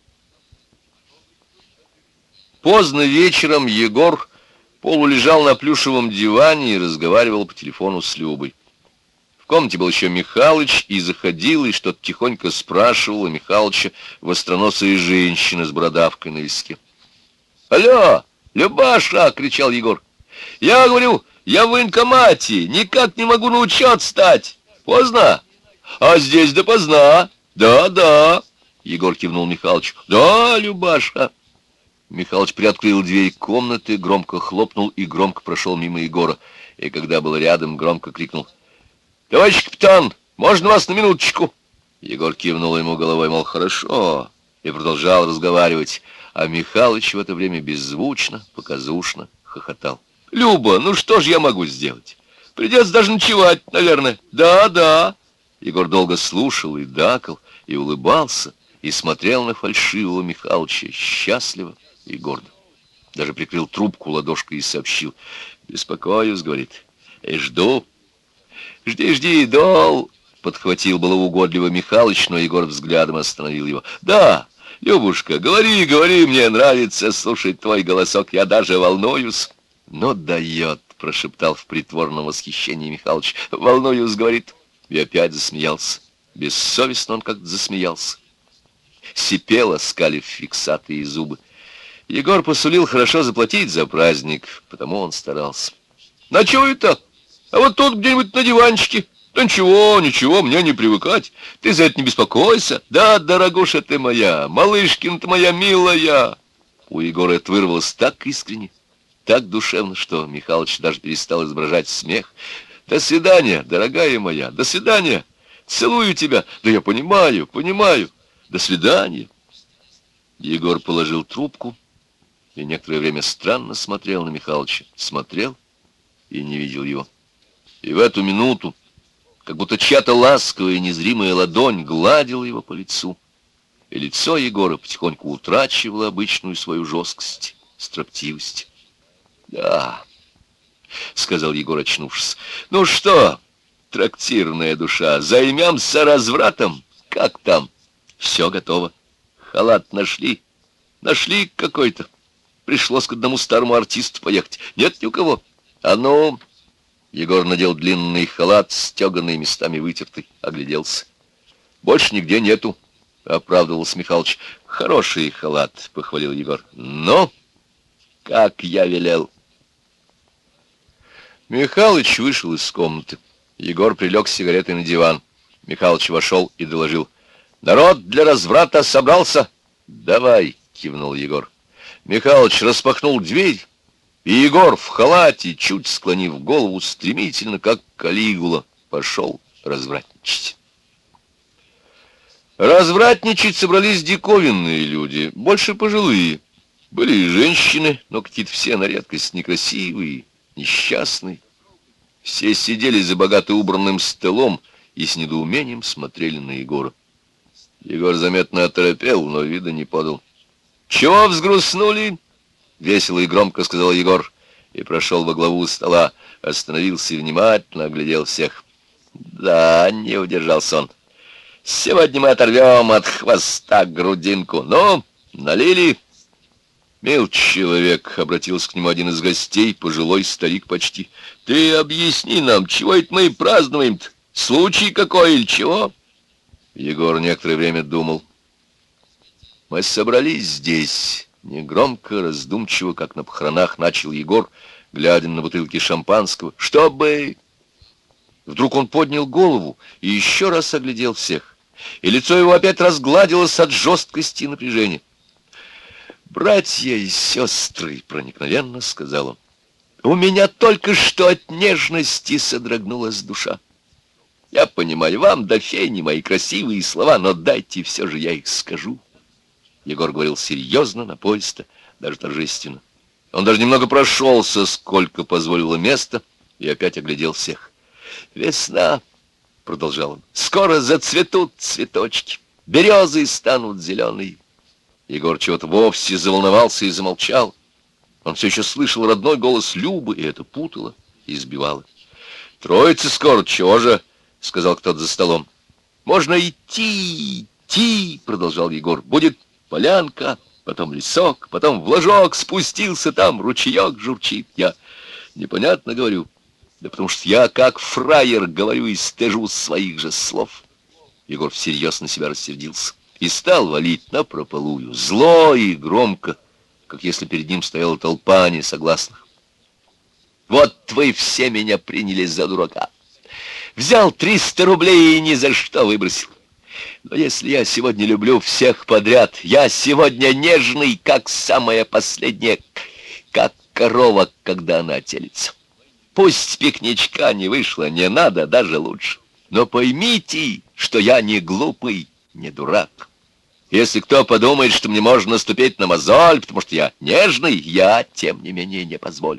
Поздно вечером Егор полулежал на плюшевом диване и разговаривал по телефону с Любой. В комнате был еще Михалыч, и заходил, и что-то тихонько спрашивала Михалыча востроносая женщина с бородавкой на виске. «Алло, Любаша!» — кричал Егор. «Я говорю, я в военкомате, никак не могу на учет стать. Поздно? А здесь допоздна. Да. Егор кивнул Михалычу. «Да, Любаша». Михалыч приоткрыл дверь комнаты, громко хлопнул и громко прошел мимо Егора. И когда был рядом, громко крикнул: «Товарищ капитан, можно вас на минуточку?» Егор кивнул ему головой, мол, хорошо, и продолжал разговаривать, а Михалыч в это время беззвучно, показушно хохотал. «Люба, ну что же я могу сделать? Придется даже ночевать, наверное». «Да». Егор долго слушал и дакал, и улыбался, и смотрел на фальшивого Михалыча счастливо и гордо. Даже прикрыл трубку ладошкой и сообщил: «Беспокоюсь», — говорит, — «и жду». «Жди, дол», — подхватил было угодливо Михалыч, но Егор взглядом остановил его. «Да, Любушка, говори, мне нравится слушать твой голосок, я даже волнуюсь». «Ну дает», — прошептал в притворном восхищении Михалыч. «Волнуюсь», — говорит, и опять засмеялся. Бессовестно он как-то засмеялся. Сипел, оскалив фиксатые зубы. Егор посулил хорошо заплатить за праздник, потому он старался. «Ночуй-то? А вот тут где-нибудь на диванчике. Да ничего, мне не привыкать. Ты за это не беспокойся. Да, дорогуша ты моя, малышкин ты моя милая». У Егора это вырвалось так искренне, так душевно, что Михалыч даже перестал изображать смех. «До свидания, дорогая моя, до свидания. Целую тебя. Да я понимаю. До свидания». Егор положил трубку и некоторое время странно смотрел на Михалыча. Смотрел и не видел его. И в эту минуту, как будто чья-то ласковая незримая ладонь гладила его по лицу, и лицо Егора потихоньку утрачивало обычную свою жесткость, строптивость. «Да», — сказал Егор, очнувшись. «Ну что, трактирная душа, займемся развратом? Как там?» «Все готово. Халат нашли. Нашли какой-то. Пришлось к одному старому артисту поехать. Нет ни у кого. А ну...» Егор надел длинный халат, стеганый, местами вытертый, огляделся. «Больше нигде нету», — оправдывался Михалыч. «Хороший халат», — похвалил Егор. «Ну, как я велел». Михалыч вышел из комнаты. Егор прилег с сигаретой на диван. Михалыч вошел и доложил: «Народ для разврата собрался?» «Давай», — кивнул Егор. Михалыч распахнул дверь, и Егор в халате, чуть склонив голову, стремительно, как Калигула, пошел развратничать. Развратничать собрались диковинные люди, больше пожилые. Были и женщины, но какие-то все на редкость некрасивые, несчастные. Все сидели за богато убранным столом и с недоумением смотрели на Егора. Егор заметно оторопел, но вида не подал. «Чего взгрустнули?» — весело и громко сказал Егор и прошел во главу стола, остановился и внимательно оглядел всех. «Да, не удержался он. Сегодня мы оторвем от хвоста грудинку. Ну, налили?» «Мил человек», — обратился к нему один из гостей, пожилой старик почти, — «ты объясни нам, чего это мы празднуем-то? Случай какой или чего?» Егор некоторое время думал. «Мы собрались здесь», — негромко, раздумчиво, как на похоронах, начал Егор, глядя на бутылки шампанского, — «чтобы...» Вдруг он поднял голову и еще раз оглядел всех, и лицо его опять разгладилось от жесткости и напряжения. «Братья и сестры», — проникновенно сказал он, — «у меня только что от нежности содрогнулась душа. Я понимаю, вам до фени мои красивые слова, но дайте все же я их скажу». Егор говорил серьезно, напористо, даже торжественно. Он даже немного прошелся, сколько позволило место, и опять оглядел всех. «Весна», — продолжал он, — «скоро зацветут цветочки, березы станут зеленые». Егор чего-то вовсе заволновался и замолчал. Он все еще слышал родной голос Любы, и это путало и сбивало. «Троица скоро, чего же?» — сказал кто-то за столом. «Можно идти, идти», — продолжал Егор. «Будет полянка, потом лесок, потом в ложок спустился, там ручеек журчит. Я непонятно говорю, да потому что я как фраер говорю и стыжу своих же слов». Егор всерьез на себя рассердился и стал валить напропалую, зло и громко, как если перед ним стояла толпа несогласных. «Вот вы все меня приняли за дурака. Взял 300 рублей и ни за что выбросил. Но если я сегодня люблю всех подряд, я сегодня нежный, как самая последняя, как корова, когда она телится. Пусть пикничка не вышло, не надо, даже лучше. Но поймите, что я не глупый, не дурак. Если кто подумает, что мне можно наступить на мозоль, потому что я нежный, я, тем не менее, не позволю.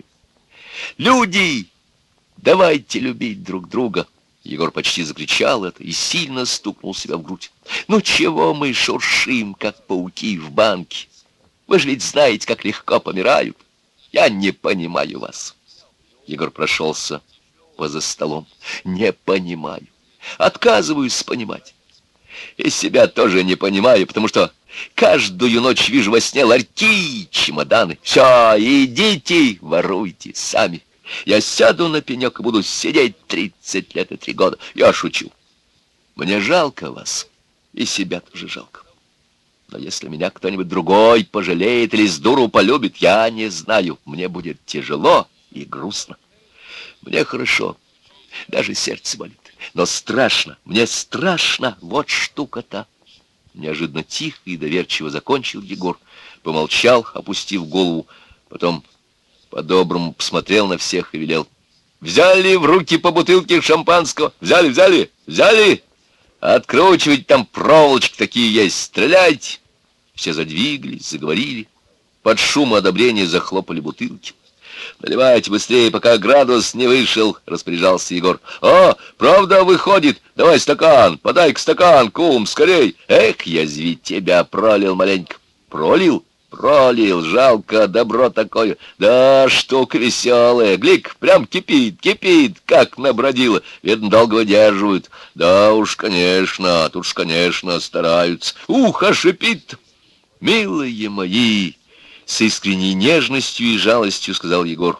Люди, давайте любить друг друга». Егор почти закричал это и сильно стукнул себя в грудь. «Ну чего мы шуршим, как пауки в банке? Вы же ведь знаете, как легко помирают. Я не понимаю вас». Егор прошелся поза столом. «Не понимаю. Отказываюсь понимать. И себя тоже не понимаю, потому что каждую ночь вижу во сне ларьки, чемоданы. Все, идите, воруйте сами. Я сяду на пенек и буду сидеть 30 лет и 3 года. Я шучу. Мне жалко вас, и себя тоже жалко. Но если меня кто-нибудь другой пожалеет или с дуру полюбит, я не знаю. Мне будет тяжело и грустно. Мне хорошо, даже сердце болит. Но страшно, мне страшно, вот штука-то». Неожиданно тихо и доверчиво закончил Егор, помолчал, опустив голову, потом по-доброму посмотрел на всех и велел: «Взяли в руки по бутылке шампанского? Взяли, взяли, взяли? Откручивать там проволочки такие есть, стреляйте!» Все задвигались, заговорили, под шум одобрения захлопали бутылки. «Наливайте быстрее, пока градус не вышел», — распоряжался Егор. «О, правда выходит? Давай стакан, подай-ка стакан, кум, скорей!» «Эх, язвить тебя, пролил маленько». «Пролил? Пролил, жалко, добро такое. Да, штука веселая, глик, прям кипит, кипит, как набродило. Видно, долго выдерживают. Да уж, конечно, тут уж, конечно, стараются. Ухо шипит, милые мои!» С искренней нежностью и жалостью сказал Егор.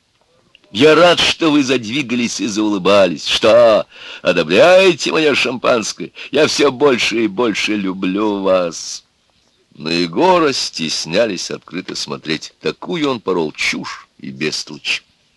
«Я рад, что вы задвигались и заулыбались. Что, одобряете мое шампанское? Я все больше и больше люблю вас». На Егора стеснялись открыто смотреть. Такую он порол чушь и бестолочь.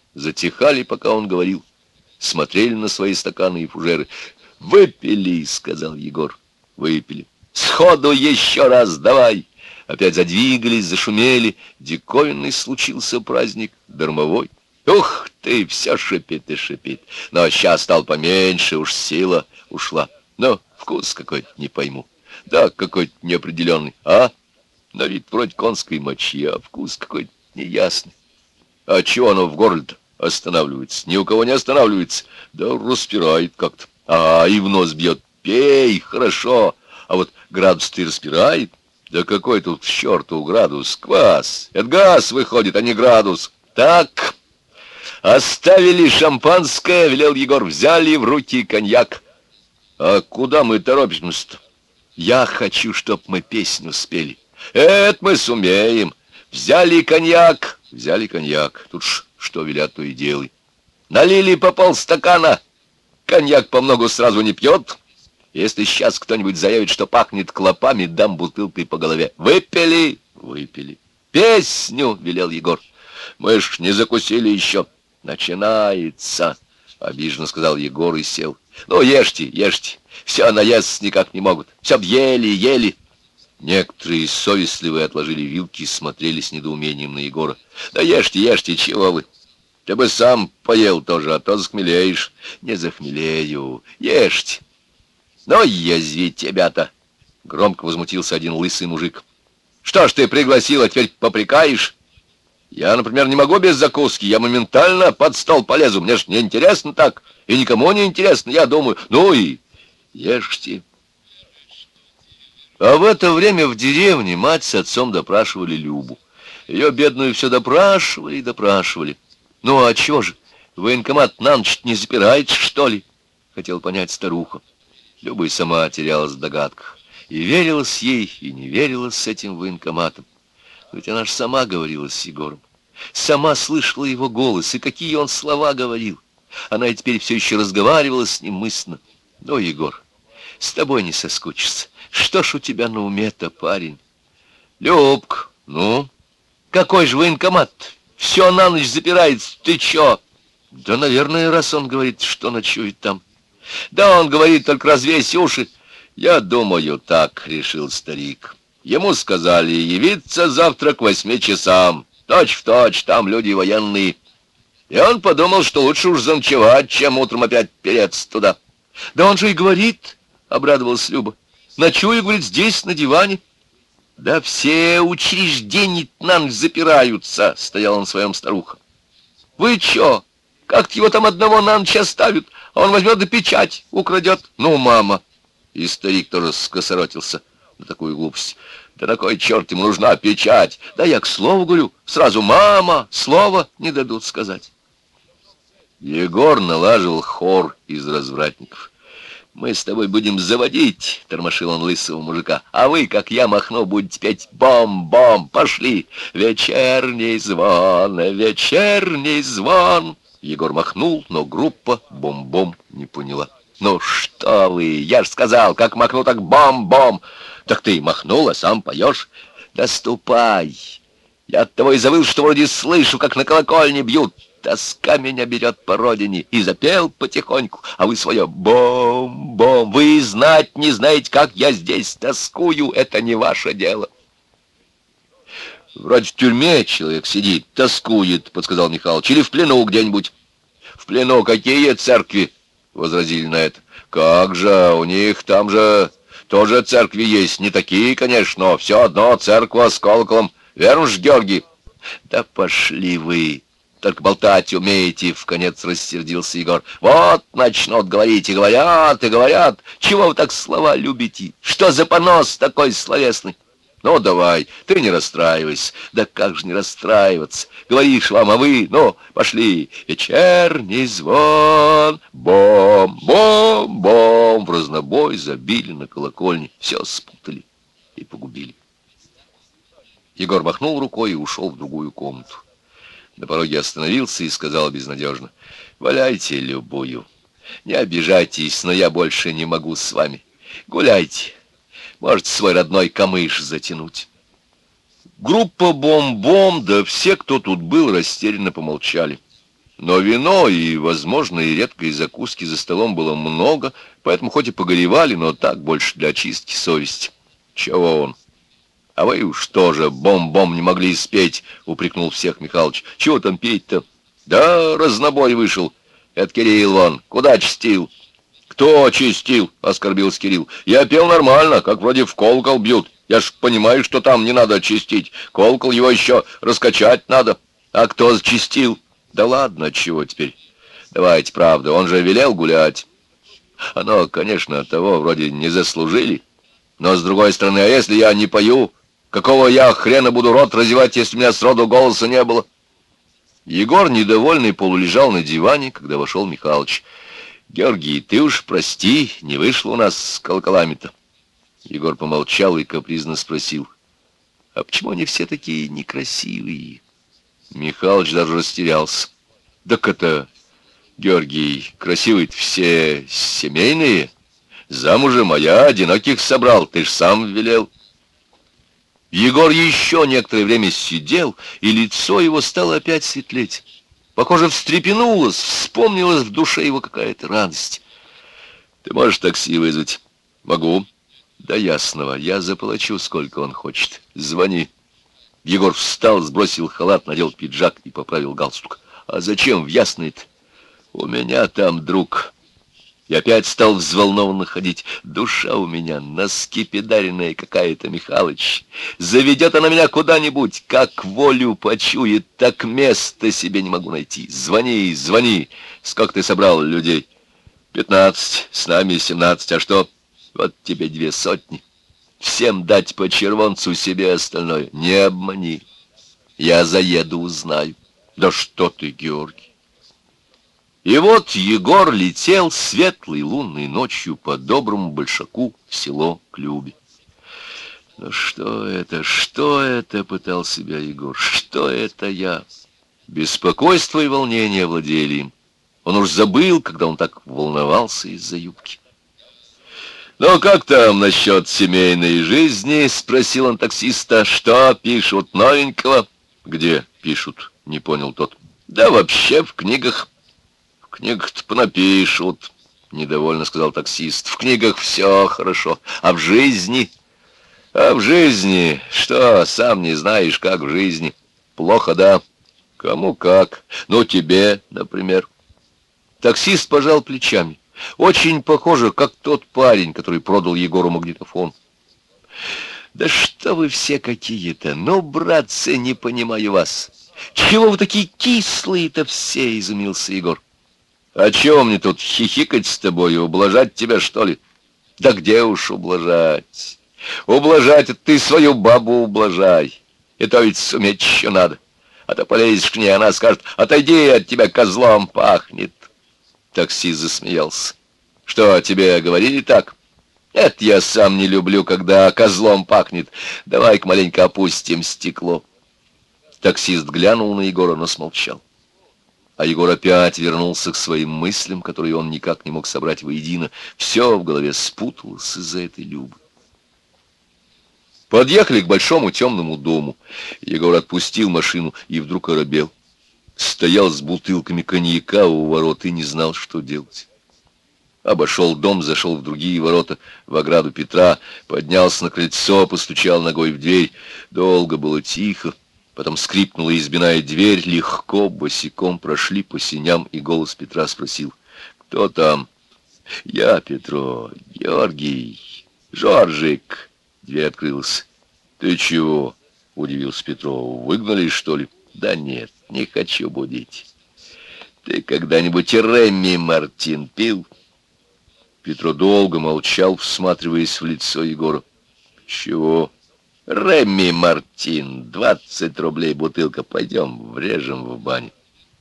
затихали, пока он говорил, смотрели на свои стаканы и фужеры. «Выпили», — сказал Егор. «Выпили. Сходу еще раз давай». Опять задвигались, зашумели. Диковинный случился праздник, дармовой. Ух ты, все шипит и шипит. Но сейчас стал поменьше, уж сила ушла. Но вкус какой-то не пойму. Да, какой-то неопределенный. А? На вид вроде конской мочи, а вкус какой-то неясный. А чего оно в горле-то останавливается? Ни у кого не останавливается. Да распирает как-то. А, и в нос бьет. Пей, хорошо. А вот градус-то и распирает. Да какой тут к черту градус? Квас. Это газ выходит, а не градус. Так, оставили шампанское, велел Егор. Взяли в руки коньяк. А куда мы торопимся-то? Я хочу, чтоб мы песню спели. Это мы сумеем. Взяли коньяк. Взяли коньяк. Тут ж что велят, то и делай. Налили по полстакана. Коньяк по многу сразу не пьет. Если сейчас кто-нибудь заявит, что пахнет клопами, дам бутылкой по голове. Выпили? Выпили. Песню, велел Егор. Мы ж не закусили еще. Начинается, обиженно сказал Егор и сел. Ну, ешьте, ешьте. Все наесться никак не могут. Все б ели, ели. Некоторые совестливые отложили вилки и смотрели с недоумением на Егора. Да ешьте, ешьте, чего вы? Ты бы сам поел тоже, а то захмелеешь. Не захмелею. Ешьте. «Ну, язви тебя-то!» — громко возмутился один лысый мужик. «Что ж ты пригласил, а теперь попрекаешь? Я, например, не могу без закуски, я моментально под стол полезу, мне ж не интересно так, и никому не интересно, я думаю, ну и ешьте». А в это время в деревне мать с отцом допрашивали Любу. Ее бедную все допрашивали и допрашивали. «Ну, а чего же, военкомат на ночь не запирает, что ли?» — хотела понять старуха. Люба и сама терялась в догадках. И верилась ей, и не верилась с этим военкоматом. Ведь она же сама говорила с Егором. Сама слышала его голос, и какие он слова говорил. Она и теперь все еще разговаривала с ним мысленно. «Ну, Егор, с тобой не соскучишься. Что ж у тебя на уме-то, парень?» «Любка, ну, какой же военкомат? Все на ночь запирается. Ты че?» «Да, наверное, раз он говорит, что ночует там». «Да он говорит, только развесь уши». «Я думаю, так», — решил старик. Ему сказали явиться завтра к 8 часам. Точь в точь, там люди военные. И он подумал, что лучше уж заночевать, чем утром опять переться туда. «Да он же и говорит», — обрадовалась Люба. «Ночую, говорит, здесь, на диване». «Да все учреждения на ночь запираются», — стоял на своем старуха. «Вы чё? Как-то его там одного на ночь оставят, а он возьмет да печать украдет. Ну, мама!» И старик тоже скосоротился на такую глупость. «Да на кой черт ему нужна печать? Да я к слову говорю, сразу мама, слова не дадут сказать». Егор налаживал хор из развратников. «Мы с тобой будем заводить», — тормошил он лысого мужика, «а вы, как я махну, будете петь бом-бом. Пошли! Вечерний звон, вечерний звон». Егор махнул, но группа бом-бом не поняла. «Ну что вы, я ж сказал, как махну, так бом-бом». «Так ты махнул, а сам поешь». «Да ступай! Я от того и завыл, что вроде слышу, как на колокольне бьют. Тоска меня берет по родине». И запел потихоньку, а вы свое бом-бом. Вы знать не знаете, как я здесь тоскую, это не ваше дело. «Вроде в тюрьме человек сидит, тоскует», — подсказал Михалыч, — «или в плену где-нибудь». «В плену какие церкви?» — возразили на это. «Как же, у них там же тоже церкви есть, не такие, конечно, но все одно церковь с колоколом. Верно ж, Георгий?» «Да пошли вы, только болтать умеете», — вконец рассердился Егор. «Вот начнут говорить и говорят, и говорят. Чего вы так слова любите? Что за понос такой словесный? Ну, давай, ты не расстраивайся». «Да как же не расстраиваться? Говоришь вам, а вы, ну, пошли. Вечерний звон, бом-бом-бом». В разнобой забили на колокольне, все спутали и погубили. Егор махнул рукой и ушел в другую комнату. На пороге остановился и сказал безнадежно: «Валяйте любую. Не обижайтесь, но я больше не могу с вами. Гуляйте. Можете свой родной камыш затянуть». Группа бом-бом, да все, кто тут был, растерянно помолчали. Но вино и, возможно, и редкой закуски за столом было много, поэтому хоть и погоревали, но так больше для очистки совести. Чего он? А вы уж тоже бом-бом не могли спеть, упрекнул всех Михалыч. Чего там петь-то? Да разнобой вышел. Это Кирилл вон. Куда чистил? Кто чистил? Оскорбился Кирилл. Я пел нормально, как вроде в колокол бьют. Я ж понимаю, что там не надо чистить. Колокол его еще раскачать надо. А кто зачистил? Да ладно, чего теперь? Давайте, правда, он же велел гулять. Оно, конечно, того вроде не заслужили. Но, с другой стороны, а если я не пою, какого я хрена буду рот разевать, если у меня сроду голоса не было? Егор, недовольный, полулежал на диване, когда вошел Михалыч. «Георгий, ты уж прости, не вышло у нас с колоколами-то». Егор помолчал и капризно спросил: «А почему они все такие некрасивые?» Михалыч даже растерялся. «Так это, Георгий, красивые-то все семейные. Замужем, а я одиноких собрал, ты ж сам велел». Егор еще некоторое время сидел, и лицо его стало опять светлеть. Похоже, встрепенулось, вспомнилась в душе его какая-то радость. «Ты можешь такси вызвать?» «Могу». «Да ясного, я заплачу, сколько он хочет. Звони». Егор встал, сбросил халат, надел пиджак и поправил галстук. «А зачем в Ясный-то? У меня там друг». И опять стал взволнованно ходить. Душа у меня наскипидаренная какая-то, Михалыч. Заведет она меня куда-нибудь, как волю почует, так места себе не могу найти. Звони, звони. Сколько ты собрал людей? 15, с нами 17. А что? Вот тебе 200. Всем дать по червонцу, себе остальное. Не обмани. Я заеду, узнаю. Да что ты, Георгий? И вот Егор летел светлой лунной ночью по доброму большаку в село Клюбе. «Ну что это?» — пытал себя Егор. «Что это я?» Беспокойство и волнение овладели им. Он уж забыл, когда он так волновался из-за юбки. «Ну, как там насчет семейной жизни?» — спросил он таксиста. «Что пишут новенького?» «Где пишут?» — не понял тот. «Да вообще в книгах». «В книгах-то понапишут», — недовольно сказал таксист. «В книгах все хорошо. А в жизни?» «А в жизни? Что, сам не знаешь, как в жизни? Плохо, да? Кому как? Ну, тебе, например». Таксист пожал плечами. Очень похоже, как тот парень, который продал Егору магнитофон. «Да что вы все какие-то! Ну, братцы, не понимаю вас! Чего вы такие кислые-то все?» — изумился Егор. «А чего мне тут хихикать с тобой и ублажать тебя, что ли?» «Да где уж ублажать? Ублажать — это ты свою бабу ублажай. И то ведь суметь еще надо. А то полезешь к ней, она скажет: отойди, от тебя козлом пахнет». Таксист засмеялся. «Что, тебе говорили так?» «Это я сам не люблю, когда козлом пахнет. Давай-ка маленько опустим стекло». Таксист глянул на Егора, но смолчал. А Егор опять вернулся к своим мыслям, которые он никак не мог собрать воедино. Все в голове спуталось из-за этой Любы. Подъехали к большому темному дому. Егор отпустил машину и вдруг оробел. Стоял с бутылками коньяка у ворот и не знал, что делать. Обошел дом, зашел в другие ворота, в ограду Петра, поднялся на крыльцо, постучал ногой в дверь. Долго было тихо. Потом скрипнула избиная дверь, легко, босиком прошли по сеням, и голос Петра спросил: «Кто там?» «Я, Петро, Георгий, Жоржик». Дверь открылась. «Ты чего?» — удивился Петро. «Выгнали, что ли?» «Да нет, не хочу будить. Ты когда-нибудь Ремми Мартин пил?» Петро долго молчал, всматриваясь в лицо Егора. «Чего?» «Ремми Мартин, 20 рублей бутылка. Пойдем, врежем в бане».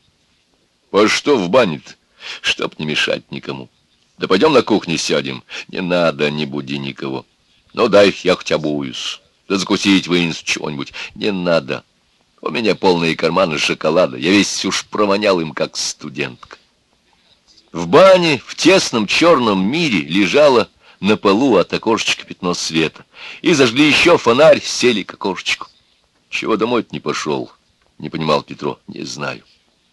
«А что в бане-то?» «Чтоб не мешать никому». «Да пойдем на кухне сядем». «Не надо, не буди никого». «Ну, дай я хоть обуюсь. Да закусить вынесу чего-нибудь». «Не надо. У меня полные карманы шоколада. Я весь уж провонял им, как студентка». В бане, в тесном черном мире, лежало на полу от окошечка пятно света. И зажгли еще фонарь, сели к окошечку. «Чего домой-то не пошел?» — не понимал Петро. «Не знаю».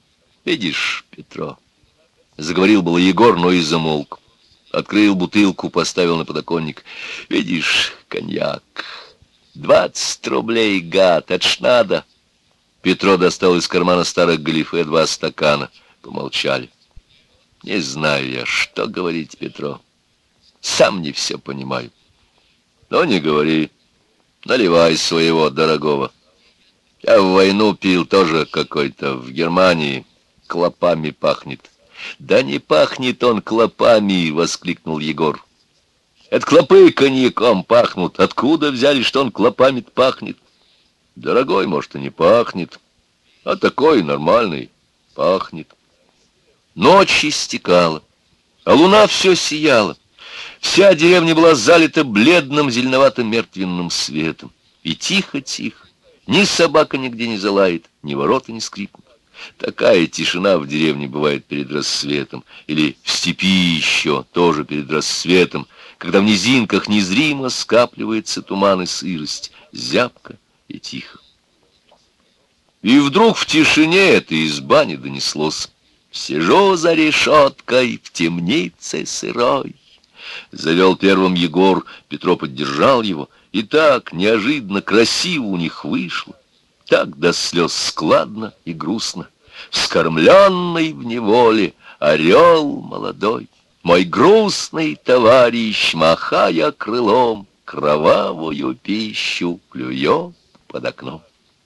Видишь, Петро, заговорил было Егор, но и замолк. Открыл бутылку, поставил на подоконник. Видишь, коньяк. 20 рублей, гад, это ж надо. Петро достал из кармана старых галифе 2 стакана. Помолчали. Не знаю я, что говорить, Петро. Сам не все понимаю. Но не говори. Наливай своего дорогого. Я в войну пил тоже какой-то, в Германии. Клопами пахнет. Да не пахнет он клопами, воскликнул Егор. Это клопы коньяком пахнут. Откуда взяли, что он клопами пахнет? Дорогой, может, и не пахнет, а такой нормальный пахнет. Ночь истекала, а луна все сияла. Вся деревня была залита бледным зеленоватым мертвенным светом. И тихо-тихо, ни собака нигде не залает, ни ворота не скрипнут. Такая тишина в деревне бывает перед рассветом, или в степи еще, тоже перед рассветом, когда в низинках незримо скапливается туман и сырость, зябко и тихо. И вдруг в тишине это из бани донеслось: «Сижу за решеткой в темнице сырой». Завел первым Егор, Петро поддержал его, и так неожиданно красиво у них вышло, так до слез складно и грустно. Вскормленный в неволе орел молодой, мой грустный товарищ, махая крылом, кровавую пищу клюет под окном.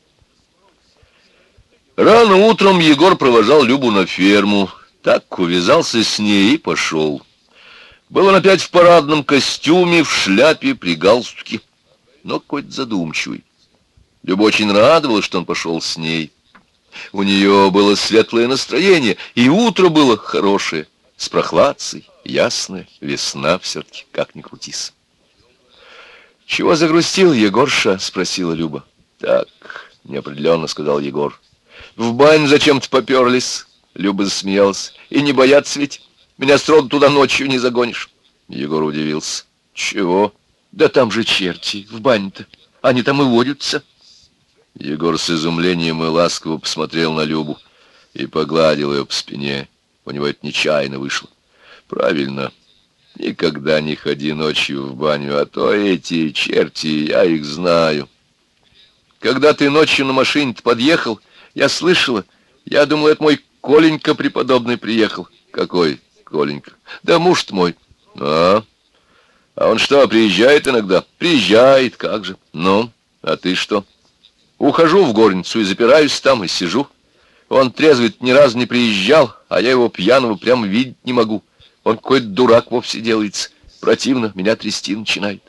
Рано утром Егор провожал Любу на ферму, так увязался с ней и пошел. Был он опять в парадном костюме, в шляпе, при галстуке, но какой-то задумчивый. Люба очень радовалась, что он пошел с ней. У нее было светлое настроение, и утро было хорошее, с прохладцей, ясное, весна все-таки, как ни крутись. «Чего загрустил, Егорша?» — спросила Люба. «Так», — неопределенно сказал Егор. «В бань зачем-то поперлись?» — Люба засмеялась. «И не боятся ведь? Меня сроду туда ночью не загонишь». Егор удивился. «Чего?» «Да там же черти, в бане-то. Они там и водятся». Егор с изумлением и ласково посмотрел на Любу и погладил ее по спине. У него это нечаянно вышло. «Правильно. Никогда не ходи ночью в баню, а то эти черти, я их знаю. Когда ты ночью на машине-то подъехал, я слышала, я думала, это мой Коленька преподобный приехал». «Какой Коленька?» «Да муж-то мой». «А он что, приезжает иногда?» «Приезжает, как же». «Ну, а ты что?» «Ухожу в горницу и запираюсь там, и сижу. Он трезвый ни разу не приезжал, а я его пьяного прямо видеть не могу. Он какой-то дурак вовсе делается. Противно, меня трясти начинает».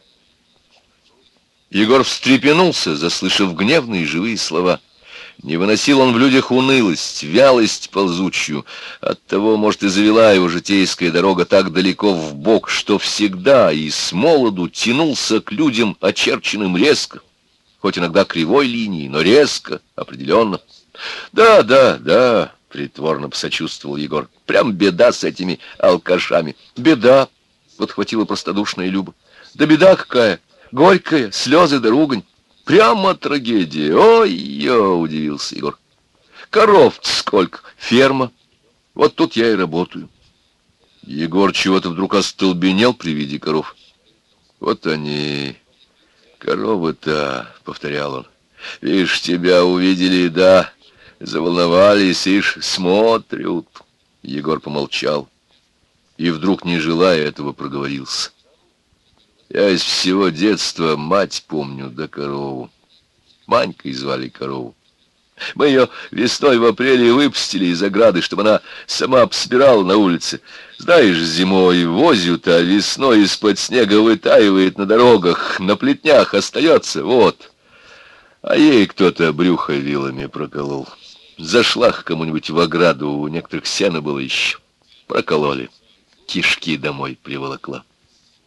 Егор встрепенулся, заслышав гневные живые слова. Не выносил он в людях унылость, вялость ползучую. Оттого, может, и завела его житейская дорога так далеко вбок, что всегда и с молоду тянулся к людям, очерченным резко, хоть иногда кривой линией, но резко, определенно. «Да», — притворно посочувствовал Егор. «Прям беда с этими алкашами». «Беда», — подхватила простодушная Люба. «Да беда какая! Горькая, слезы да ругань. Прямо трагедия. Ой-ё!» — удивился Егор. «Коров-то сколько! Ферма. Вот тут я и работаю». Егор чего-то вдруг остолбенел при виде коров. «Вот они, коровы-то», — повторял он. «Вишь, тебя увидели, да, заволновались, ишь, смотрят». Егор помолчал и вдруг, не желая этого, проговорился. «Я из всего детства мать помню, да корову. Манькой звали корову. Мы ее весной в апреле выпустили из ограды, чтобы она сама пособирала на улице. Знаешь, зимой возят, а весной из-под снега вытаивает на дорогах, на плетнях остается, вот. А ей кто-то брюхо вилами проколол. Зашла к кому-нибудь в ограду, у некоторых сено было еще. Прокололи. Кишки домой приволокла.